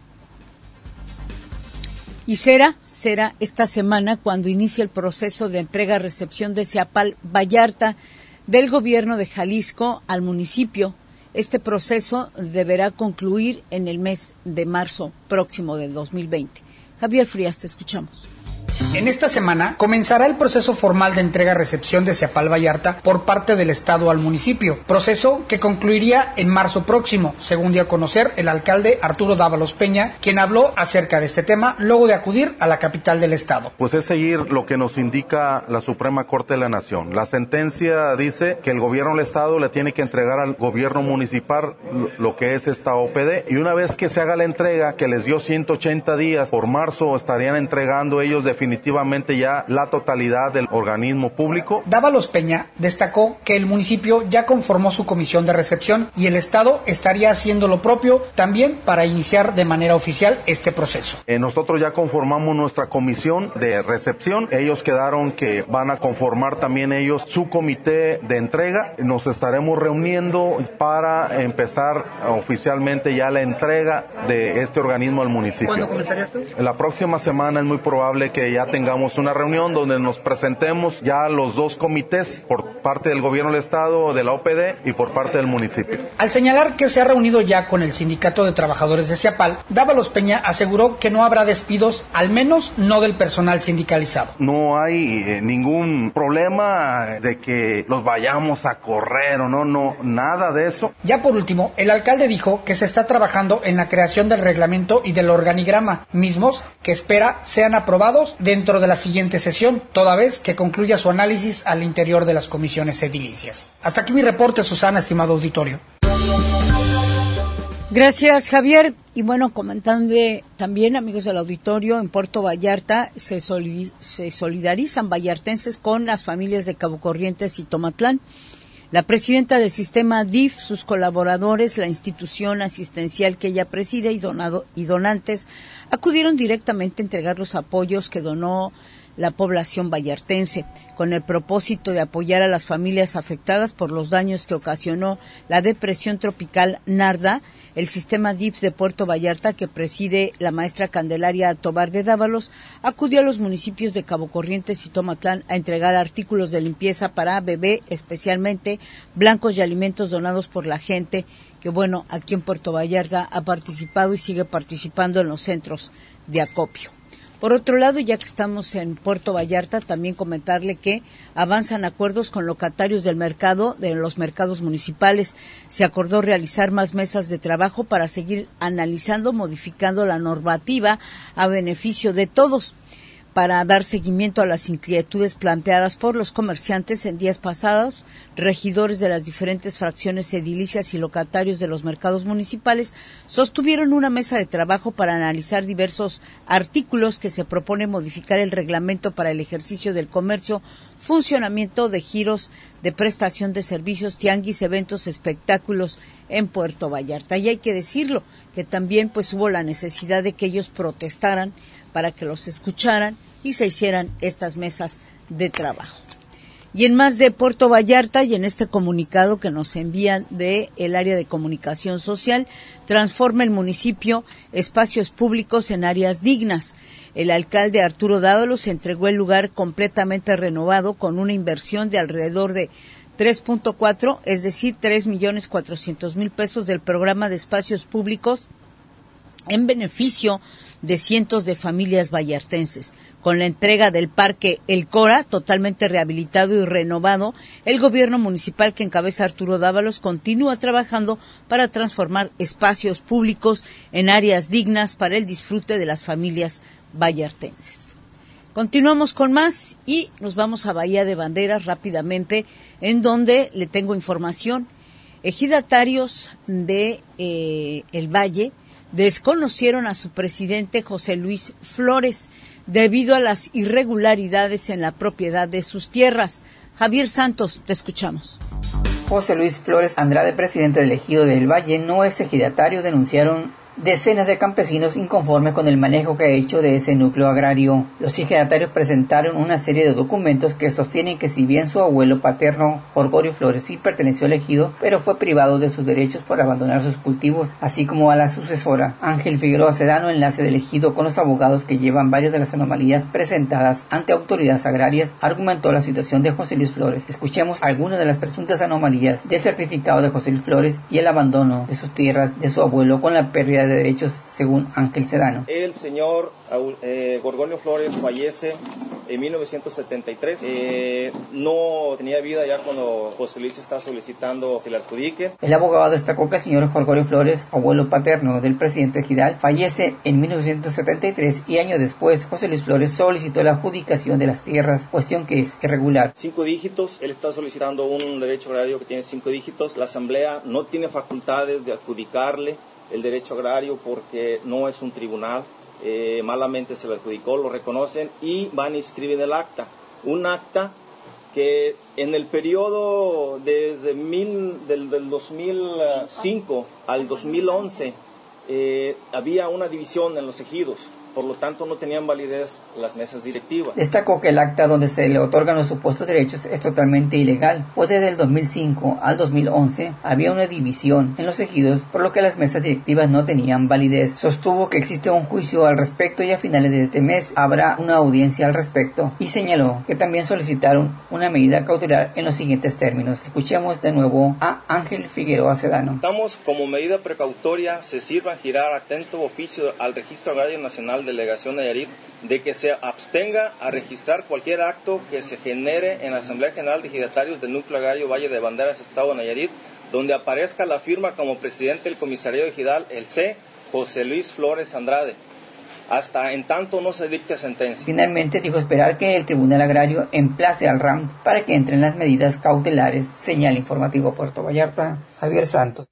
Y será esta semana cuando inicie el proceso de entrega-recepción de Siapal Vallarta del gobierno de Jalisco al municipio. Este proceso deberá concluir en el mes de marzo próximo del 2020. Javier Frías, te escuchamos. En esta semana comenzará el proceso formal de entrega-recepción de Siapal Vallarta por parte del Estado al municipio, proceso que concluiría en marzo próximo, según dio a conocer el alcalde Arturo Dávalos Peña, quien habló acerca de este tema luego de acudir a la capital del Estado. Pues es seguir lo que nos indica la Suprema Corte de la Nación. La sentencia dice que el gobierno del Estado le tiene que entregar al gobierno municipal lo que es esta OPD, y una vez que se haga la entrega, que les dio 180 días, por marzo estarían entregando ellos definitivamente ya la totalidad del organismo público. Dávalos Peña destacó que el municipio ya conformó su comisión de recepción y el Estado estaría haciendo lo propio también para iniciar de manera oficial este proceso. Nosotros ya conformamos nuestra comisión de recepción, ellos quedaron que van a conformar también ellos su comité de entrega. Nos estaremos reuniendo para empezar oficialmente ya la entrega de este organismo al municipio. ¿Cuándo comenzaría esto? La próxima semana es muy probable que ya tengamos una reunión donde nos presentemos ya los dos comités por parte del gobierno del Estado, de la OPD y por parte del municipio. Al señalar que se ha reunido ya con el Sindicato de Trabajadores de Siapal, Dávalos Peña aseguró que no habrá despidos, al menos no del personal sindicalizado. No hay ningún problema de que los vayamos a correr o no, nada de eso. Ya por último, el alcalde dijo que se está trabajando en la creación del reglamento y del organigrama, mismos que espera sean aprobados dentro de la siguiente sesión, toda vez que concluya su análisis al interior de las comisiones edilicias. Hasta aquí mi reporte, Susana, estimado auditorio. Gracias, Javier. Y bueno, comentando también, amigos del auditorio, en Puerto Vallarta se solidarizan vallartenses con las familias de Cabo Corrientes y Tomatlán. La presidenta del sistema DIF, sus colaboradores, la institución asistencial que ella preside y donantes acudieron directamente a entregar los apoyos que donó la población vallartense, con el propósito de apoyar a las familias afectadas por los daños que ocasionó la depresión tropical Narda. El sistema DIF de Puerto Vallarta, que preside la maestra Candelaria Tobar de Dávalos, acudió a los municipios de Cabo Corrientes y Tomatlán a entregar artículos de limpieza para bebé, especialmente blancos y alimentos donados por la gente que, bueno, aquí en Puerto Vallarta ha participado y sigue participando en los centros de acopio. Por otro lado, ya que estamos en Puerto Vallarta, también comentarle que avanzan acuerdos con locatarios del mercado, de los mercados municipales. Se acordó realizar más mesas de trabajo para seguir analizando, modificando la normativa a beneficio de todos. Para dar seguimiento a las inquietudes planteadas por los comerciantes en días pasados, regidores de las diferentes fracciones edilicias y locatarios de los mercados municipales sostuvieron una mesa de trabajo para analizar diversos artículos que se propone modificar el reglamento para el ejercicio del comercio, funcionamiento de giros de prestación de servicios, tianguis, eventos, espectáculos en Puerto Vallarta. Y hay que decirlo, que también pues hubo la necesidad de que ellos protestaran para que los escucharan y se hicieran estas mesas de trabajo. Y en más de Puerto Vallarta, y en este comunicado que nos envían de el área de comunicación social, transforma el municipio espacios públicos en áreas dignas. El alcalde Arturo Dávalos entregó el lugar completamente renovado con una inversión de alrededor de 3.4, es decir, 3.400.000 pesos del programa de espacios públicos en beneficio de cientos de familias vallartenses. Con la entrega del Parque El Cora, totalmente rehabilitado y renovado, el gobierno municipal que encabeza Arturo Dávalos continúa trabajando para transformar espacios públicos en áreas dignas para el disfrute de las familias vallartenses. Continuamos con más y nos vamos a Bahía de Banderas rápidamente, en donde le tengo información. Ejidatarios de El Valle desconocieron a su presidente José Luis Flores debido a las irregularidades en la propiedad de sus tierras. Javier Santos, te escuchamos. José Luis Flores Andrade, presidente del Ejido del Valle, no es ejidatario, denunciaron decenas de campesinos inconformes con el manejo que ha hecho de ese núcleo agrario. Los ejidatarios presentaron una serie de documentos que sostienen que si bien su abuelo paterno, Jorgorio Flores, sí perteneció al ejido, pero fue privado de sus derechos por abandonar sus cultivos, así como a la sucesora. Ángel Figueroa Sedano, enlace del ejido con los abogados que llevan varias de las anomalías presentadas ante autoridades agrarias, argumentó la situación de José Luis Flores. Escuchemos algunas de las presuntas anomalías del certificado de José Luis Flores y el abandono de sus tierras de su abuelo con la pérdida de derechos, según Ángel Sedano. El señor Gorgonio Flores fallece en 1973. No tenía vida ya cuando José Luis está solicitando se le adjudique. El abogado destacó que el señor Gorgonio Flores, abuelo paterno del presidente ejidal, fallece en 1973 y años después José Luis Flores solicitó la adjudicación de las tierras, cuestión que es irregular. 5 dígitos, él está solicitando un derecho agrario que tiene 5 dígitos. La asamblea no tiene facultades de adjudicarle el derecho agrario porque no es un tribunal, malamente se lo adjudicó, lo reconocen y van a inscribir el acta. Un acta que en el periodo desde del 2005 al 2011 había una división en los ejidos. Por lo tanto, no tenían validez las mesas directivas. Destacó que el acta donde se le otorgan los supuestos derechos es totalmente ilegal, pues desde el 2005 al 2011 había una división en los ejidos, por lo que las mesas directivas no tenían validez. Sostuvo que existe un juicio al respecto y a finales de este mes habrá una audiencia al respecto, y señaló que también solicitaron una medida cautelar en los siguientes términos. Escuchemos de nuevo a Ángel Figueroa Sedano. Estamos como medida precautoria, se sirva girar atento oficio al Registro Agrario Nacional Delegación Nayarit de que se abstenga a registrar cualquier acto que se genere en la Asamblea General de Ejidatarios del Núcleo Agrario Valle de Banderas, Estado de Nayarit, donde aparezca la firma como presidente del Comisariado Ejidal, el C. José Luis Flores Andrade, hasta en tanto no se dicte sentencia. Finalmente dijo esperar que el Tribunal Agrario emplace al RAM para que entren las medidas cautelares. Señal Informativo Puerto Vallarta, Javier Santos.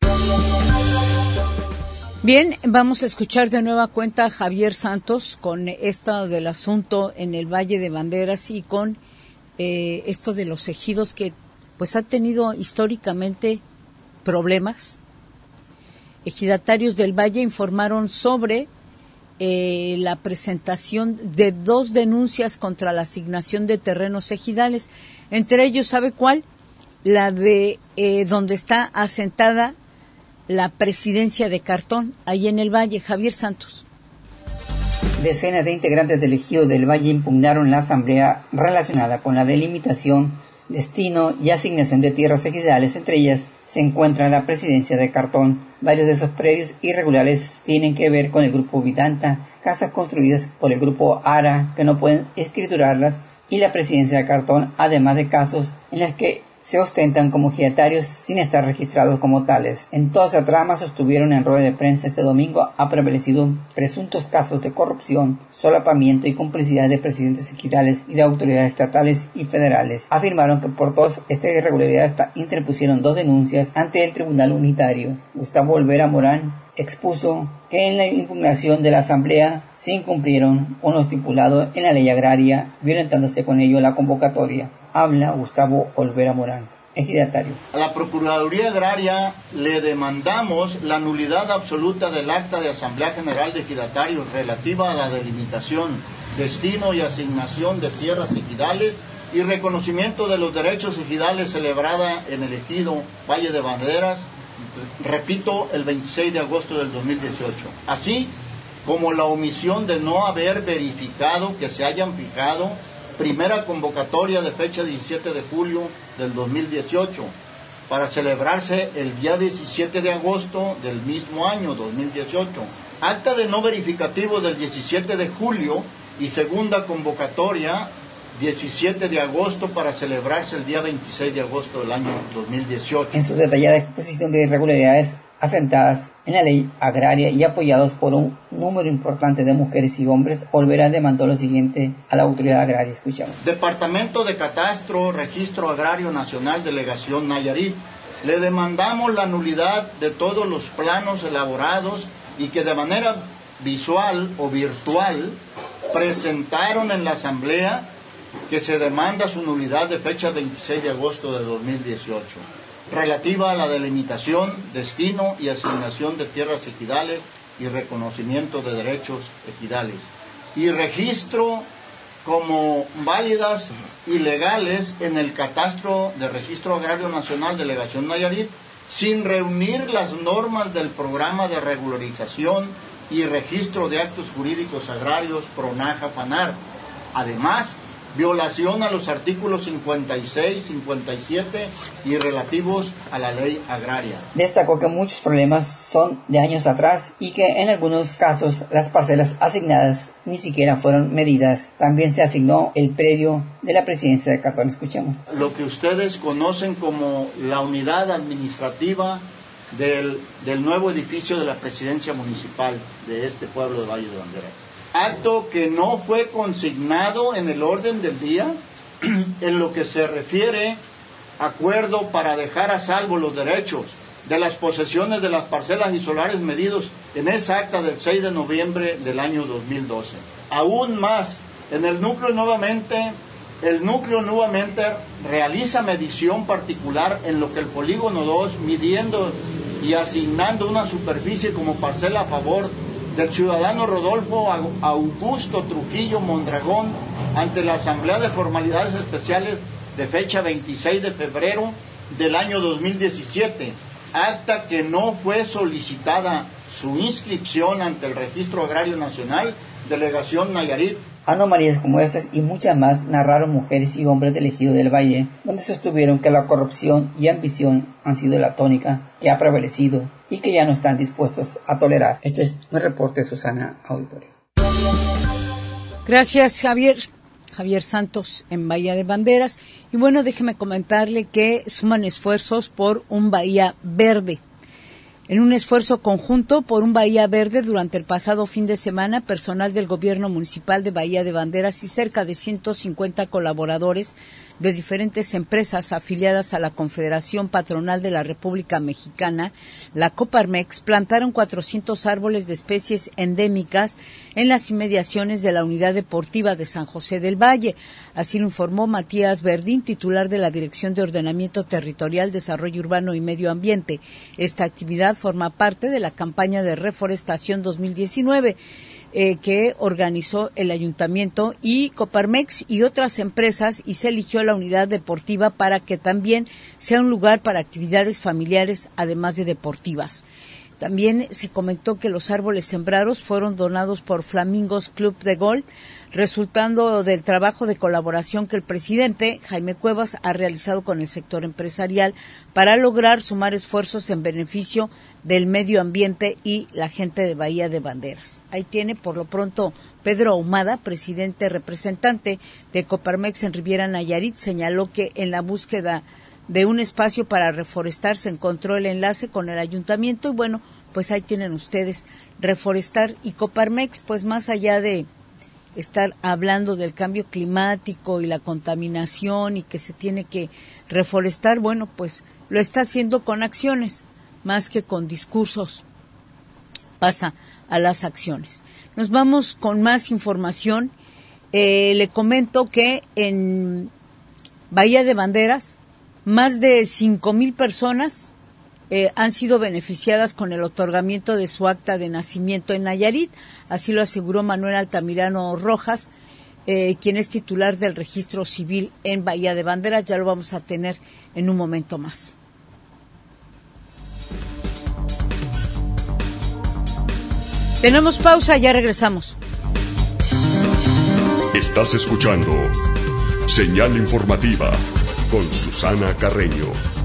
Bien, vamos a escuchar de nueva cuenta a Javier Santos con esto del asunto en el Valle de Banderas y con esto de los ejidos que pues han tenido históricamente problemas. Ejidatarios del Valle informaron sobre la presentación de 2 denuncias contra la asignación de terrenos ejidales. Entre ellos, ¿sabe cuál? La de donde está asentada la presidencia de Cartón, ahí en el Valle. Javier Santos. Decenas de integrantes del Ejido del Valle impugnaron la asamblea relacionada con la delimitación, destino y asignación de tierras ejidales. Entre ellas se encuentra la presidencia de Cartón. Varios de esos predios irregulares tienen que ver con el grupo Vidanta, casas construidas por el grupo Ara que no pueden escriturarlas, y la presidencia de Cartón, además de casos en los que se ostentan como ejidatarios sin estar registrados como tales. En toda esa trama, sostuvieron en rueda de prensa este domingo, ha prevalecido presuntos casos de corrupción, solapamiento y complicidad de presidentes ejidales y de autoridades estatales y federales. Afirmaron que por todas estas irregularidades interpusieron 2 denuncias ante el Tribunal Unitario. Gustavo Olvera Morán expuso que en la impugnación de la Asamblea se incumplieron con lo estipulado en la ley agraria, violentándose con ello la convocatoria. Habla Gustavo Olvera Morán, ejidatario. A la Procuraduría Agraria le demandamos la nulidad absoluta del acta de Asamblea General de Ejidatarios relativa a la delimitación, destino y asignación de tierras ejidales y reconocimiento de los derechos ejidales celebrada en el ejido Valle de Banderas, repito, el 26 de agosto del 2018, así como la omisión de no haber verificado que se hayan fijado primera convocatoria de fecha 17 de julio del 2018 para celebrarse el día 17 de agosto del mismo año 2018, acta de no verificativo del 17 de julio y segunda convocatoria 17 de agosto para celebrarse el día 26 de agosto del año 2018. En su detallada exposición de irregularidades asentadas en la ley agraria y apoyados por un número importante de mujeres y hombres, Olvera demandó lo siguiente a la autoridad agraria. Escuchamos. Departamento de Catastro, Registro Agrario Nacional, Delegación Nayarit. Le demandamos la nulidad de todos los planos elaborados y que de manera visual o virtual presentaron en la Asamblea, que se demanda su nulidad de fecha 26 de agosto de 2018, relativa a la delimitación, destino y asignación de tierras ejidales y reconocimiento de derechos ejidales, y registro como válidas y legales en el Catastro de Registro Agrario Nacional Delegación Nayarit, sin reunir las normas del Programa de Regularización y Registro de Actos Jurídicos Agrarios PRONAJA-FANAR. Además, violación a los artículos 56, 57 y relativos a la ley agraria. Destacó que muchos problemas son de años atrás y que en algunos casos las parcelas asignadas ni siquiera fueron medidas. También se asignó el predio de la presidencia de Cartón. Escuchemos. Lo que ustedes conocen como la unidad administrativa del nuevo edificio de la presidencia municipal de este pueblo de Valle de Banderas. Acto que no fue consignado en el orden del día en lo que se refiere acuerdo para dejar a salvo los derechos de las posesiones de las parcelas y solares medidos en esa acta del 6 de noviembre del año 2012. Aún más, en el núcleo nuevamente realiza medición particular en lo que el polígono 2, midiendo y asignando una superficie como parcela a favor del ciudadano Rodolfo Augusto Trujillo Mondragón ante la Asamblea de Formalidades Especiales de fecha 26 de febrero del año 2017, acta que no fue solicitada su inscripción ante el Registro Agrario Nacional, Delegación Nayarit. Anomalías como estas y muchas más narraron mujeres y hombres del Ejido del Valle, donde sostuvieron que la corrupción y ambición han sido la tónica que ha prevalecido y que ya no están dispuestos a tolerar. Este es mi reporte, Susana Auditorio. Gracias, Javier. Javier Santos en Bahía de Banderas. Y bueno, déjeme comentarle que suman esfuerzos por un Bahía Verde. En un esfuerzo conjunto por un Bahía Verde, durante el pasado fin de semana, personal del Gobierno Municipal de Bahía de Banderas y cerca de 150 colaboradores de diferentes empresas afiliadas a la Confederación Patronal de la República Mexicana, la Coparmex, plantaron 400 árboles de especies endémicas en las inmediaciones de la Unidad Deportiva de San José del Valle. Así lo informó Matías Verdín, titular de la Dirección de Ordenamiento Territorial, Desarrollo Urbano y Medio Ambiente. Esta actividad forma parte de la campaña de reforestación 2019 que organizó el Ayuntamiento y Coparmex y otras empresas, y se eligió la unidad deportiva para que también sea un lugar para actividades familiares además de deportivas. También se comentó que los árboles sembrados fueron donados por Flamingos Club de Golf, resultando del trabajo de colaboración que el presidente Jaime Cuevas ha realizado con el sector empresarial para lograr sumar esfuerzos en beneficio del medio ambiente y la gente de Bahía de Banderas. Ahí tiene por lo pronto Pedro Ahumada, presidente representante de Coparmex en Riviera Nayarit, señaló que en la búsqueda de un espacio para reforestar. Se encontró el enlace con el ayuntamiento y bueno, pues ahí tienen ustedes Reforestar y Coparmex, pues más allá de estar hablando del cambio climático y la contaminación y que se tiene que reforestar, bueno, pues lo está haciendo con acciones, más que con discursos. Pasa a las acciones. Nos vamos con más información. Le comento que en Bahía de Banderas, más de 5,000 personas han sido beneficiadas con el otorgamiento de su acta de nacimiento en Nayarit. Así lo aseguró Manuel Altamirano Rojas, quien es titular del registro civil en Bahía de Banderas. Ya lo vamos a tener en un momento más. Tenemos pausa, ya regresamos. Estás escuchando Señal Informativa con Susana Carreño.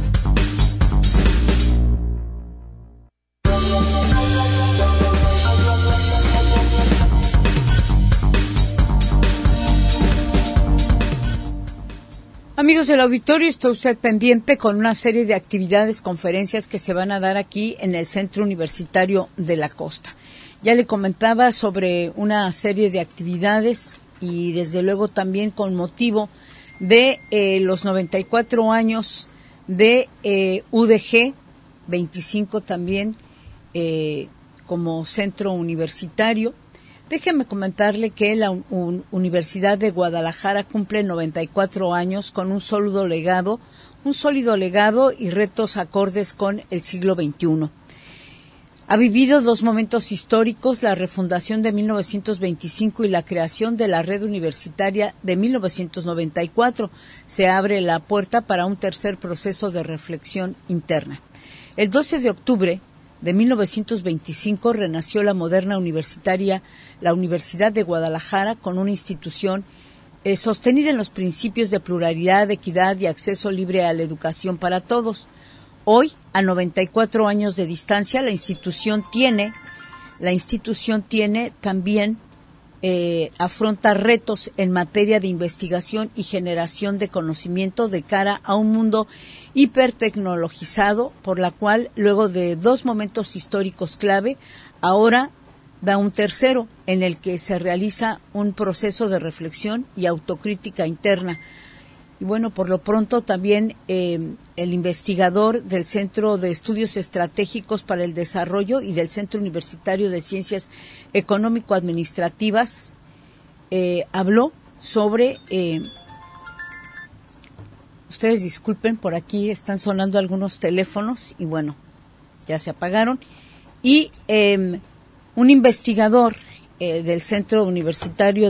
Amigos del auditorio, está usted pendiente con una serie de actividades, conferencias que se van a dar aquí en el Centro Universitario de la Costa. Ya le comentaba sobre una serie de actividades y desde luego también con motivo de los 94 años de UDG, 25 también como centro universitario. Déjeme comentarle que la Universidad de Guadalajara cumple 94 años con un sólido legado y retos acordes con el siglo XXI. Ha vivido dos momentos históricos, la refundación de 1925 y la creación de la red universitaria de 1994. Se abre la puerta para un tercer proceso de reflexión interna. El 12 de octubre de 1925 renació la moderna universitaria, la Universidad de Guadalajara, con una institución sostenida en los principios de pluralidad, equidad y acceso libre a la educación para todos. Hoy, a 94 años de distancia, la institución tiene también afronta retos en materia de investigación y generación de conocimiento de cara a un mundo hipertecnologizado, por la cual, luego de dos momentos históricos clave, ahora da un tercero en el que se realiza un proceso de reflexión y autocrítica interna. Y bueno, por lo pronto también el investigador del Centro de Estudios Estratégicos para el Desarrollo y del Centro Universitario de Ciencias Económico-Administrativas habló sobre, ustedes disculpen, por aquí están sonando algunos teléfonos y bueno, ya se apagaron, y un investigador del Centro Universitario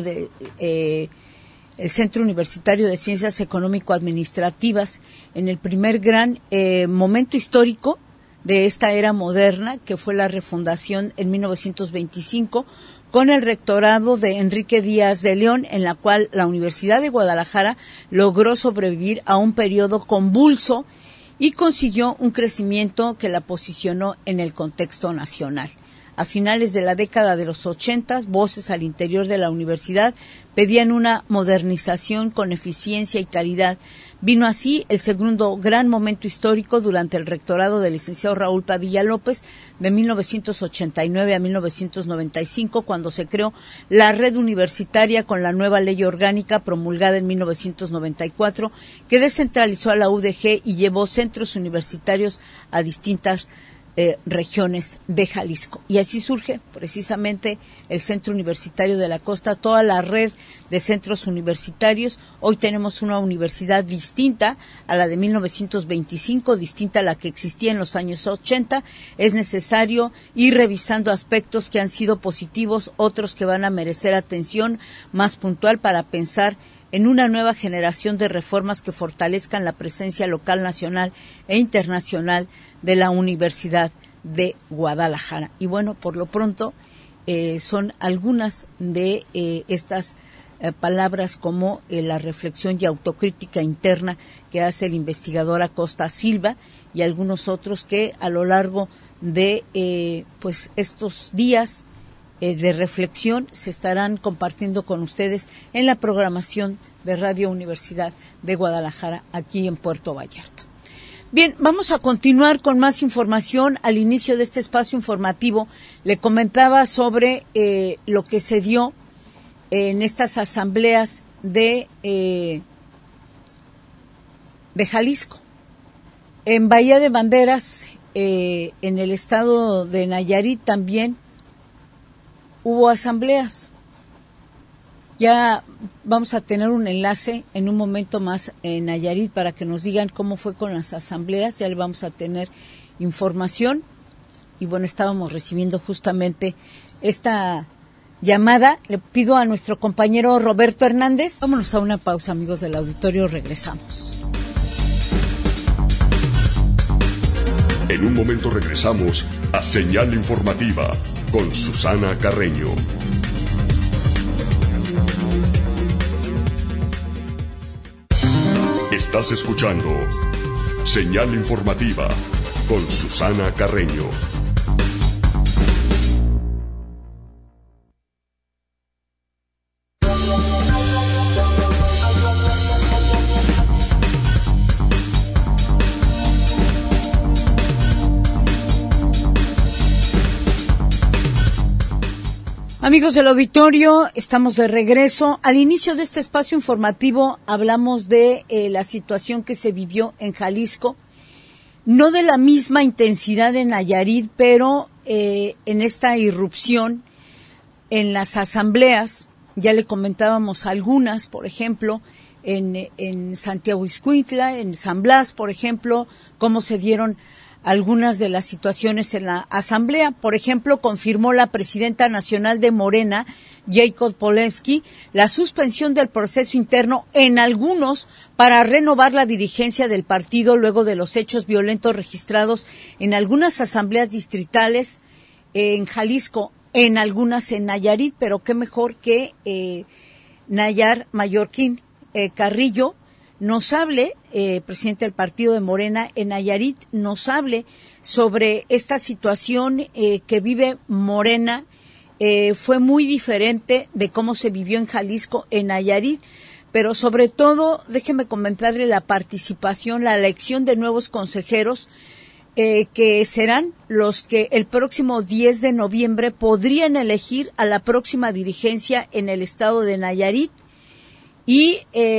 el Centro Universitario de Ciencias Económico-Administrativas, en el primer gran momento histórico de esta era moderna, que fue la refundación en 1925, con el rectorado de Enrique Díaz de León, en la cual la Universidad de Guadalajara logró sobrevivir a un periodo convulso y consiguió un crecimiento que la posicionó en el contexto nacional. A finales de la década de los 80, voces al interior de la universidad pedían una modernización con eficiencia y calidad. Vino así el segundo gran momento histórico durante el rectorado del licenciado Raúl Padilla López de 1989 a 1995, cuando se creó la red universitaria con la nueva ley orgánica promulgada en 1994, que descentralizó a la UDG y llevó centros universitarios a distintas regiones de Jalisco. Y así surge precisamente el Centro Universitario de la Costa, toda la red de centros universitarios. Hoy tenemos una universidad distinta a la de 1925, distinta a la que existía en los años 80. Es necesario ir revisando aspectos que han sido positivos, otros que van a merecer atención más puntual para pensar en una nueva generación de reformas que fortalezcan la presencia local, nacional e internacional de la Universidad de Guadalajara. Y bueno, por lo pronto son algunas de estas palabras como la reflexión y autocrítica interna que hace el investigador Acosta Silva y algunos otros que a lo largo de pues estos días de reflexión se estarán compartiendo con ustedes en la programación de Radio Universidad de Guadalajara aquí en Puerto Vallarta. Bien, vamos a continuar con más información. Al inicio de este espacio informativo le comentaba sobre lo que se dio en estas asambleas de Jalisco. En Bahía de Banderas, en el estado de Nayarit también hubo asambleas. Ya vamos a tener un enlace en un momento más en Nayarit para que nos digan cómo fue con las asambleas. Ya le vamos a tener información. Y bueno, estábamos recibiendo justamente esta llamada. Le pido a nuestro compañero Roberto Hernández. Vámonos a una pausa, amigos del auditorio. Regresamos. En un momento regresamos a Señal Informativa con Susana Carreño. Estás escuchando Señal Informativa con Susana Carreño. Amigos del auditorio, estamos de regreso. Al inicio de este espacio informativo hablamos de la situación que se vivió en Jalisco, no de la misma intensidad en Nayarit, pero en esta irrupción en las asambleas, ya le comentábamos algunas, por ejemplo, en Santiago Ixcuintla, en San Blas, por ejemplo, cómo se dieron algunas de las situaciones en la asamblea. Por ejemplo, confirmó la presidenta nacional de Morena, Jacob Polensky, la suspensión del proceso interno en algunos para renovar la dirigencia del partido luego de los hechos violentos registrados en algunas asambleas distritales en Jalisco, en algunas en Nayarit, pero qué mejor que Nayar Mallorquín Carrillo nos hable, presidente del partido de Morena en Nayarit, nos hable sobre esta situación que vive Morena. Fue muy diferente de cómo se vivió en Jalisco, en Nayarit, pero sobre todo, déjeme comentarle la participación, la elección de nuevos consejeros que serán los que el próximo 10 de noviembre podrían elegir a la próxima dirigencia en el estado de Nayarit. Y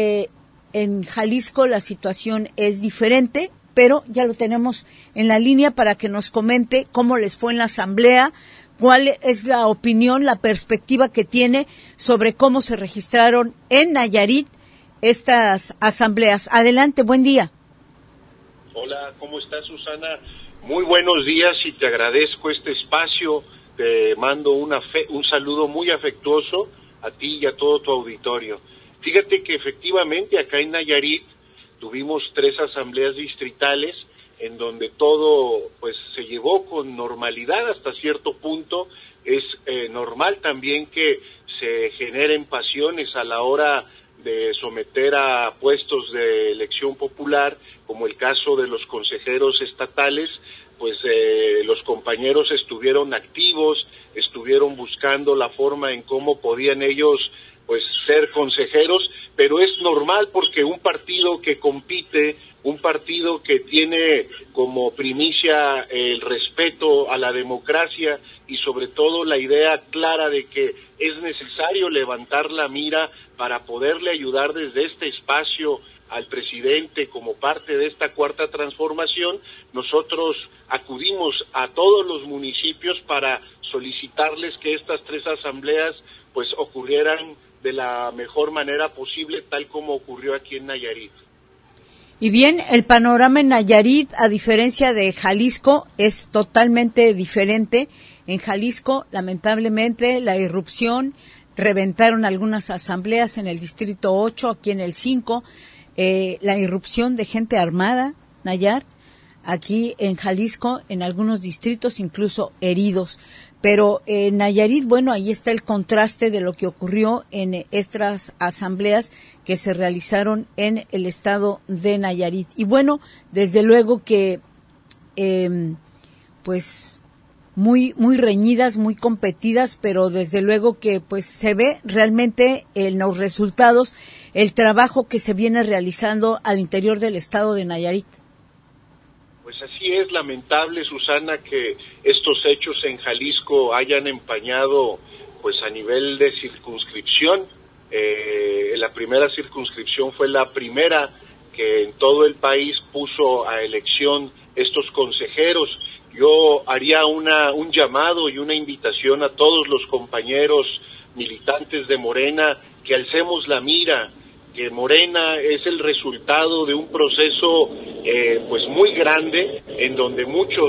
en Jalisco la situación es diferente, pero ya lo tenemos en la línea para que nos comente cómo les fue en la asamblea, cuál es la opinión, la perspectiva que tiene sobre cómo se registraron en Nayarit estas asambleas. Adelante, buen día. Hola, ¿cómo estás, Susana? Muy buenos días y te agradezco este espacio. Te mando un saludo muy afectuoso a ti y a todo tu auditorio. Fíjate que efectivamente acá en Nayarit tuvimos 3 asambleas distritales en donde todo pues se llevó con normalidad hasta cierto punto. Es normal también que se generen pasiones a la hora de someter a puestos de elección popular, como el caso de los consejeros estatales. Pues los compañeros estuvieron activos, estuvieron buscando la forma en cómo podían ellos pues ser consejeros, pero es normal porque un partido que compite, un partido que tiene como primicia el respeto a la democracia y sobre todo la idea clara de que es necesario levantar la mira para poderle ayudar desde este espacio al presidente como parte de esta cuarta transformación, nosotros acudimos a todos los municipios para solicitarles que estas 3 asambleas pues ocurrieran de la mejor manera posible, tal como ocurrió aquí en Nayarit. Y bien, el panorama en Nayarit, a diferencia de Jalisco, es totalmente diferente. En Jalisco, lamentablemente, la irrupción, reventaron algunas asambleas en el Distrito 8, aquí en el 5, la irrupción de gente armada, Nayar, aquí en Jalisco, en algunos distritos, incluso heridos. Pero en Nayarit, bueno, ahí está el contraste de lo que ocurrió en estas asambleas que se realizaron en el estado de Nayarit. Y bueno, desde luego que, pues, muy reñidas, muy competidas, pero desde luego que, pues, se ve realmente en los resultados el trabajo que se viene realizando al interior del estado de Nayarit. pues así es lamentable, Susana, que estos hechos en Jalisco hayan empañado pues a nivel de circunscripción. La primera circunscripción fue la primera que en todo el país puso a elección estos consejeros. Yo haría un llamado y una invitación a todos los compañeros militantes de Morena que alcemos la mira, que Morena es el resultado de un proceso pues muy grande, en donde muchos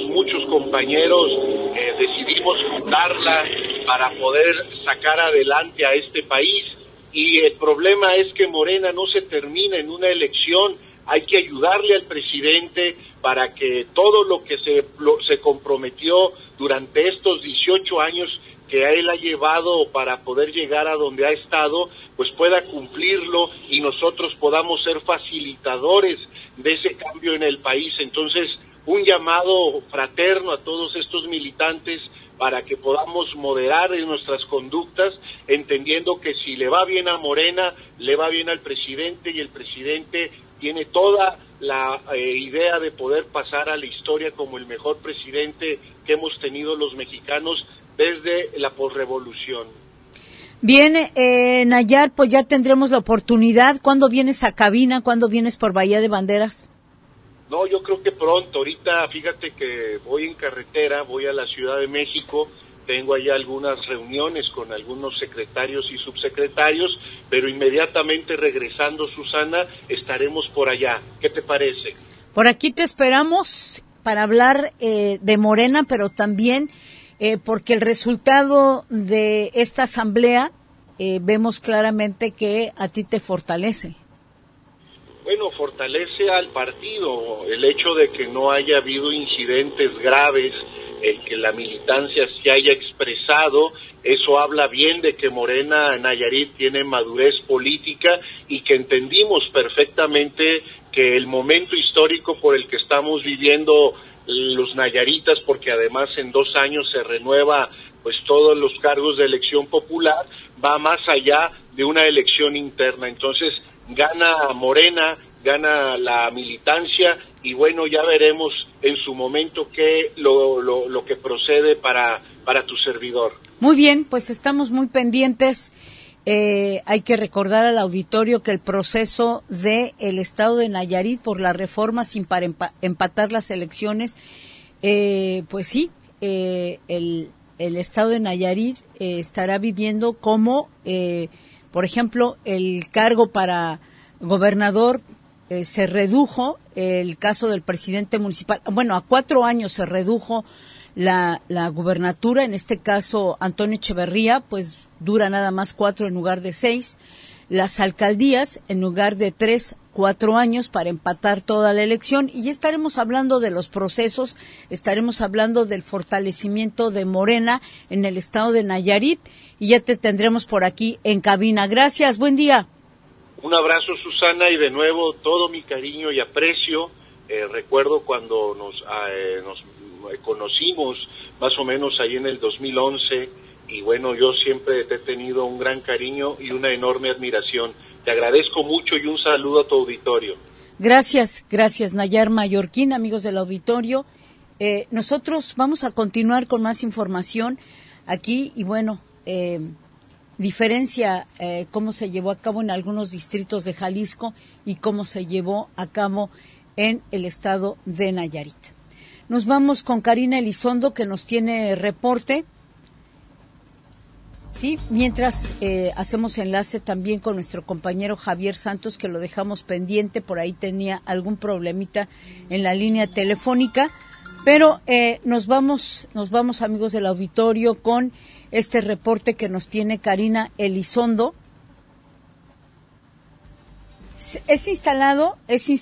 compañeros decidimos juntarla para poder sacar adelante a este país. Y el problema es que Morena no se termina en una elección. Hay que ayudarle al presidente para que todo lo que se comprometió durante estos 18 años que él ha llevado para poder llegar a donde ha estado, pues pueda cumplirlo y nosotros podamos ser facilitadores de ese cambio en el país. Entonces, un llamado fraterno a todos estos militantes para que podamos moderar en nuestras conductas, entendiendo que si le va bien a Morena, le va bien al presidente, y el presidente tiene toda la idea de poder pasar a la historia como el mejor presidente que hemos tenido los mexicanos desde la posrevolución. Bien, Nayar, pues ya tendremos la oportunidad. ¿Cuándo vienes a cabina? ¿Cuándo vienes por Bahía de Banderas? No, yo creo que pronto. Ahorita, fíjate que voy en carretera, voy a la Ciudad de México, tengo allá algunas reuniones con algunos secretarios y subsecretarios, pero inmediatamente regresando, Susana, estaremos por allá. ¿Qué te parece? Por aquí te esperamos para hablar de Morena, pero también porque el resultado de esta asamblea vemos claramente que a ti te fortalece. Bueno, fortalece al partido el hecho de que no haya habido incidentes graves, el que la militancia se haya expresado. Eso habla bien de que Morena Nayarit tiene madurez política y que entendimos perfectamente que el momento histórico por el que estamos viviendo los nayaritas, porque además en 2 años se renueva pues todos los cargos de elección popular, va más allá de una elección interna. Entonces gana Morena, gana la militancia, y bueno, ya veremos en su momento qué lo que procede para tu servidor. Muy bien, pues estamos muy pendientes. Hay que recordar al auditorio que el proceso de el estado de Nayarit por la reforma sin para empatar las elecciones, pues sí, el estado de Nayarit estará viviendo como, por ejemplo, el cargo para gobernador se redujo, el caso del presidente municipal, bueno, a 4 años se redujo la gubernatura, en este caso Antonio Echeverría, pues dura nada más 4 en lugar de 6, las alcaldías en lugar de 3, 4 años para empatar toda la elección, y ya estaremos hablando de los procesos, estaremos hablando del fortalecimiento de Morena en el estado de Nayarit, y ya te tendremos por aquí en cabina. Gracias, buen día. Un abrazo, Susana, y de nuevo todo mi cariño y aprecio. Recuerdo cuando nos conocimos más o menos ahí en el 2011, y bueno, yo siempre te he tenido un gran cariño y una enorme admiración. Te agradezco mucho y un saludo a tu auditorio. Gracias, Nayar Mallorquín, amigos del auditorio. Nosotros vamos a continuar con más información aquí, y bueno, diferencia cómo se llevó a cabo en algunos distritos de Jalisco y cómo se llevó a cabo en el estado de Nayarit. Nos vamos con Karina Elizondo, que nos tiene reporte. Sí, mientras hacemos enlace también con nuestro compañero Javier Santos, que lo dejamos pendiente, por ahí tenía algún problemita en la línea telefónica, pero nos vamos amigos del auditorio con este reporte que nos tiene Karina Elizondo. Es instalado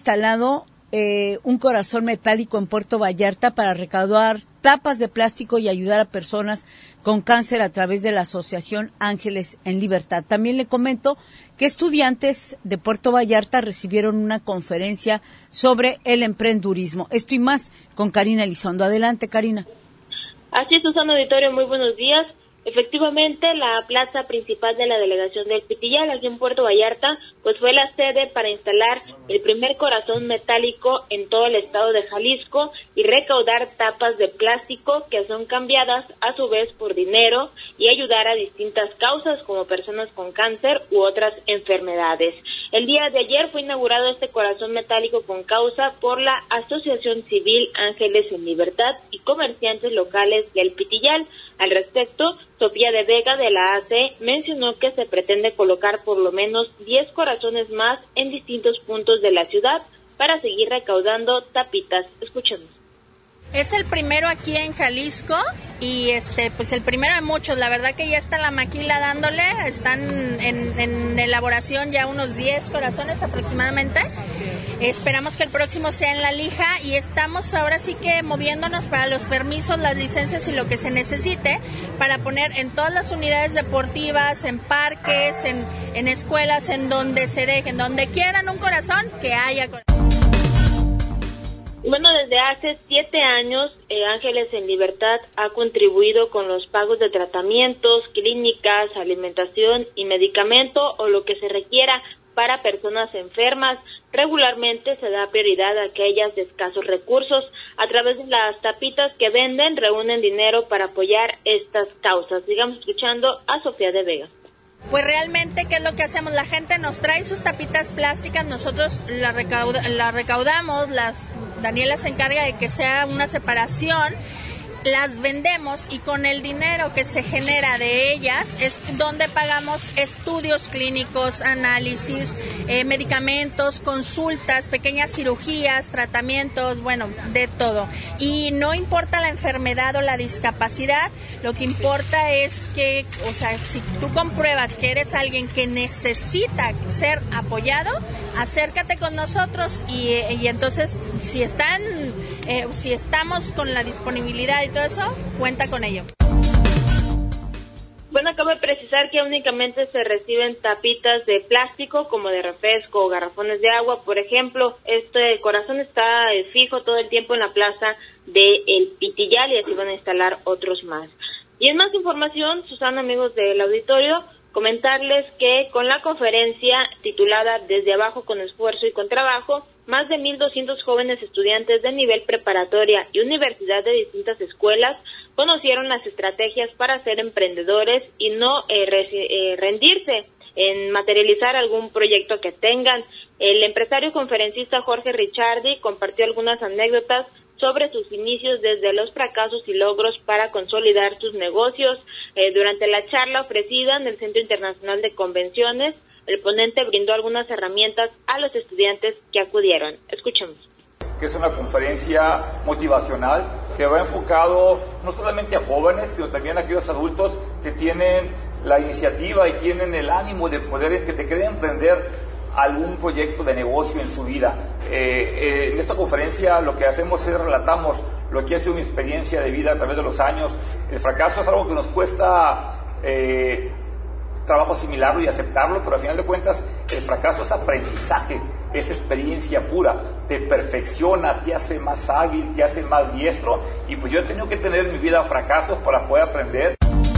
un corazón metálico en Puerto Vallarta para recaudar tapas de plástico y ayudar a personas con cáncer a través de la Asociación Ángeles en Libertad. También le comento que estudiantes de Puerto Vallarta recibieron una conferencia sobre el emprendurismo. Esto y más con Karina Elizondo. Adelante, Karina. Así es, Susana Auditorio, muy buenos días. Efectivamente, la plaza principal de la delegación del Pitillal, aquí en Puerto Vallarta, pues fue la sede para instalar el primer corazón metálico en todo el estado de Jalisco y recaudar tapas de plástico que son cambiadas a su vez por dinero y ayudar a distintas causas como personas con cáncer u otras enfermedades. El día de ayer fue inaugurado este corazón metálico con causa por la Asociación Civil Ángeles en Libertad y comerciantes locales del Pitillal. Al respecto, Sofía de Vega de la AC mencionó que se pretende colocar por lo menos 10 corazones más en distintos puntos de la ciudad para seguir recaudando tapitas. Escuchemos. Es el primero aquí en Jalisco y pues el primero de muchos. La verdad que ya está la maquila dándole, están en elaboración ya unos 10 corazones aproximadamente. Esperamos que el próximo sea en La Lija y estamos ahora sí que moviéndonos para los permisos, las licencias y lo que se necesite para poner en todas las unidades deportivas, en parques, en escuelas, en donde se dejen, donde quieran un corazón, que haya corazón. Bueno, desde hace 7 años, Ángeles en Libertad ha contribuido con los pagos de tratamientos, clínicas, alimentación y medicamento o lo que se requiera para personas enfermas. Regularmente se da prioridad a aquellas de escasos recursos. A través de las tapitas que venden, reúnen dinero para apoyar estas causas. Sigamos escuchando a Sofía de Vega. Pues realmente, ¿qué es lo que hacemos? La gente nos trae sus tapitas plásticas, nosotros la recaudamos, Daniela se encarga de que sea una separación, las vendemos y con el dinero que se genera de ellas es donde pagamos estudios clínicos, análisis, medicamentos, consultas, pequeñas cirugías, tratamientos, bueno, de todo. Y no importa la enfermedad o la discapacidad, lo que importa es que, o sea, si tú compruebas que eres alguien que necesita ser apoyado, acércate con nosotros y entonces si estamos con la disponibilidad y todo eso, cuenta con ello. Bueno, acabo de precisar que únicamente se reciben tapitas de plástico como de refresco o garrafones de agua. Por ejemplo, este corazón está fijo todo el tiempo en la plaza de El Pitillal y así van a instalar otros más. Y en más información, Susana, amigos del auditorio, comentarles que con la conferencia titulada Desde Abajo con Esfuerzo y con Trabajo, más de 1,200 jóvenes estudiantes de nivel preparatoria y universidad de distintas escuelas conocieron las estrategias para ser emprendedores y no rendirse en materializar algún proyecto que tengan. El empresario conferencista Jorge Richardi compartió algunas anécdotas sobre sus inicios desde los fracasos y logros para consolidar sus negocios. Durante la charla ofrecida en el Centro Internacional de Convenciones, el ponente brindó algunas herramientas a los estudiantes que acudieron. Escuchemos. Que es una conferencia motivacional que va enfocado no solamente a jóvenes, sino también a aquellos adultos que tienen la iniciativa y tienen el ánimo de querer emprender algún proyecto de negocio en su vida. En esta conferencia lo que hacemos es relatamos lo que ha sido mi experiencia de vida a través de los años. El fracaso es algo que nos cuesta trabajo asimilarlo y aceptarlo, pero al final de cuentas el fracaso es aprendizaje, es experiencia pura, te perfecciona, te hace más ágil, te hace más diestro, y pues yo he tenido que tener en mi vida fracasos para poder aprender.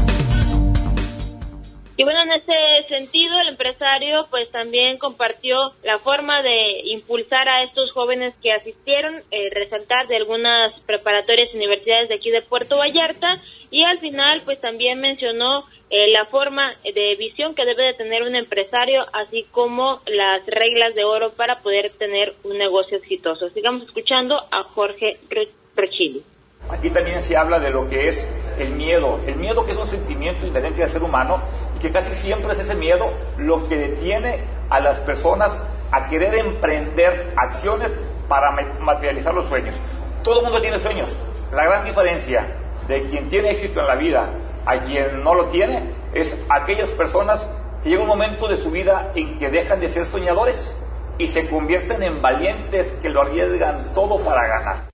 Y bueno, en ese sentido, el empresario pues también compartió la forma de impulsar a estos jóvenes que asistieron, resaltar de algunas preparatorias y universidades de aquí de Puerto Vallarta, y al final pues también mencionó la forma de visión que debe de tener un empresario, así como las reglas de oro para poder tener un negocio exitoso. Sigamos escuchando a Jorge Rochili. Aquí también se habla de lo que es el miedo que es un sentimiento inherente al ser humano y que casi siempre es ese miedo lo que detiene a las personas a querer emprender acciones para materializar los sueños. Todo el mundo tiene sueños. La gran diferencia de quien tiene éxito en la vida a quien no lo tiene es aquellas personas que llega un momento de su vida en que dejan de ser soñadores y se convierten en valientes que lo arriesgan todo para ganar.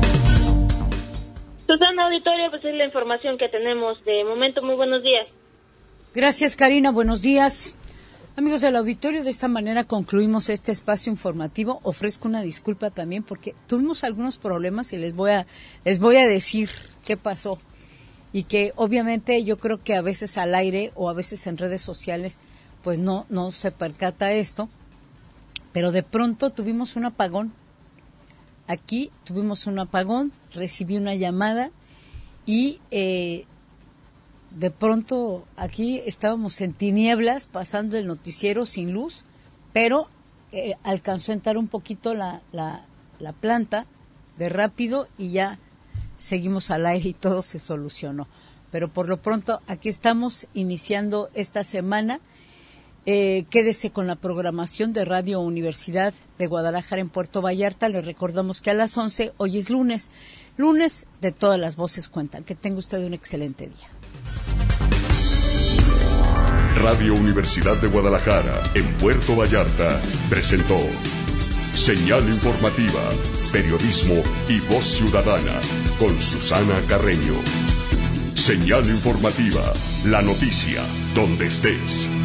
Susana, auditorio, pues es la información que tenemos de momento. Muy buenos días. Gracias, Karina. Buenos días. Amigos del auditorio, de esta manera concluimos este espacio informativo. Ofrezco una disculpa también porque tuvimos algunos problemas y les voy a decir qué pasó. y que obviamente yo creo que a veces al aire o a veces en redes sociales pues no se percata esto, pero de pronto tuvimos un apagón. Aquí tuvimos un apagón, recibí una llamada y de pronto aquí estábamos en tinieblas pasando el noticiero sin luz, pero alcanzó a entrar un poquito la planta de rápido y ya seguimos al aire y todo se solucionó. Pero por lo pronto aquí estamos iniciando esta semana. Quédese con la programación de Radio Universidad de Guadalajara en Puerto Vallarta. Les recordamos que a las 11, hoy es lunes de Todas las Voces Cuentan. Que tenga usted un excelente día. Radio Universidad de Guadalajara en Puerto Vallarta presentó Señal Informativa, Periodismo y Voz Ciudadana con Susana Carreño. Señal Informativa, la noticia donde estés.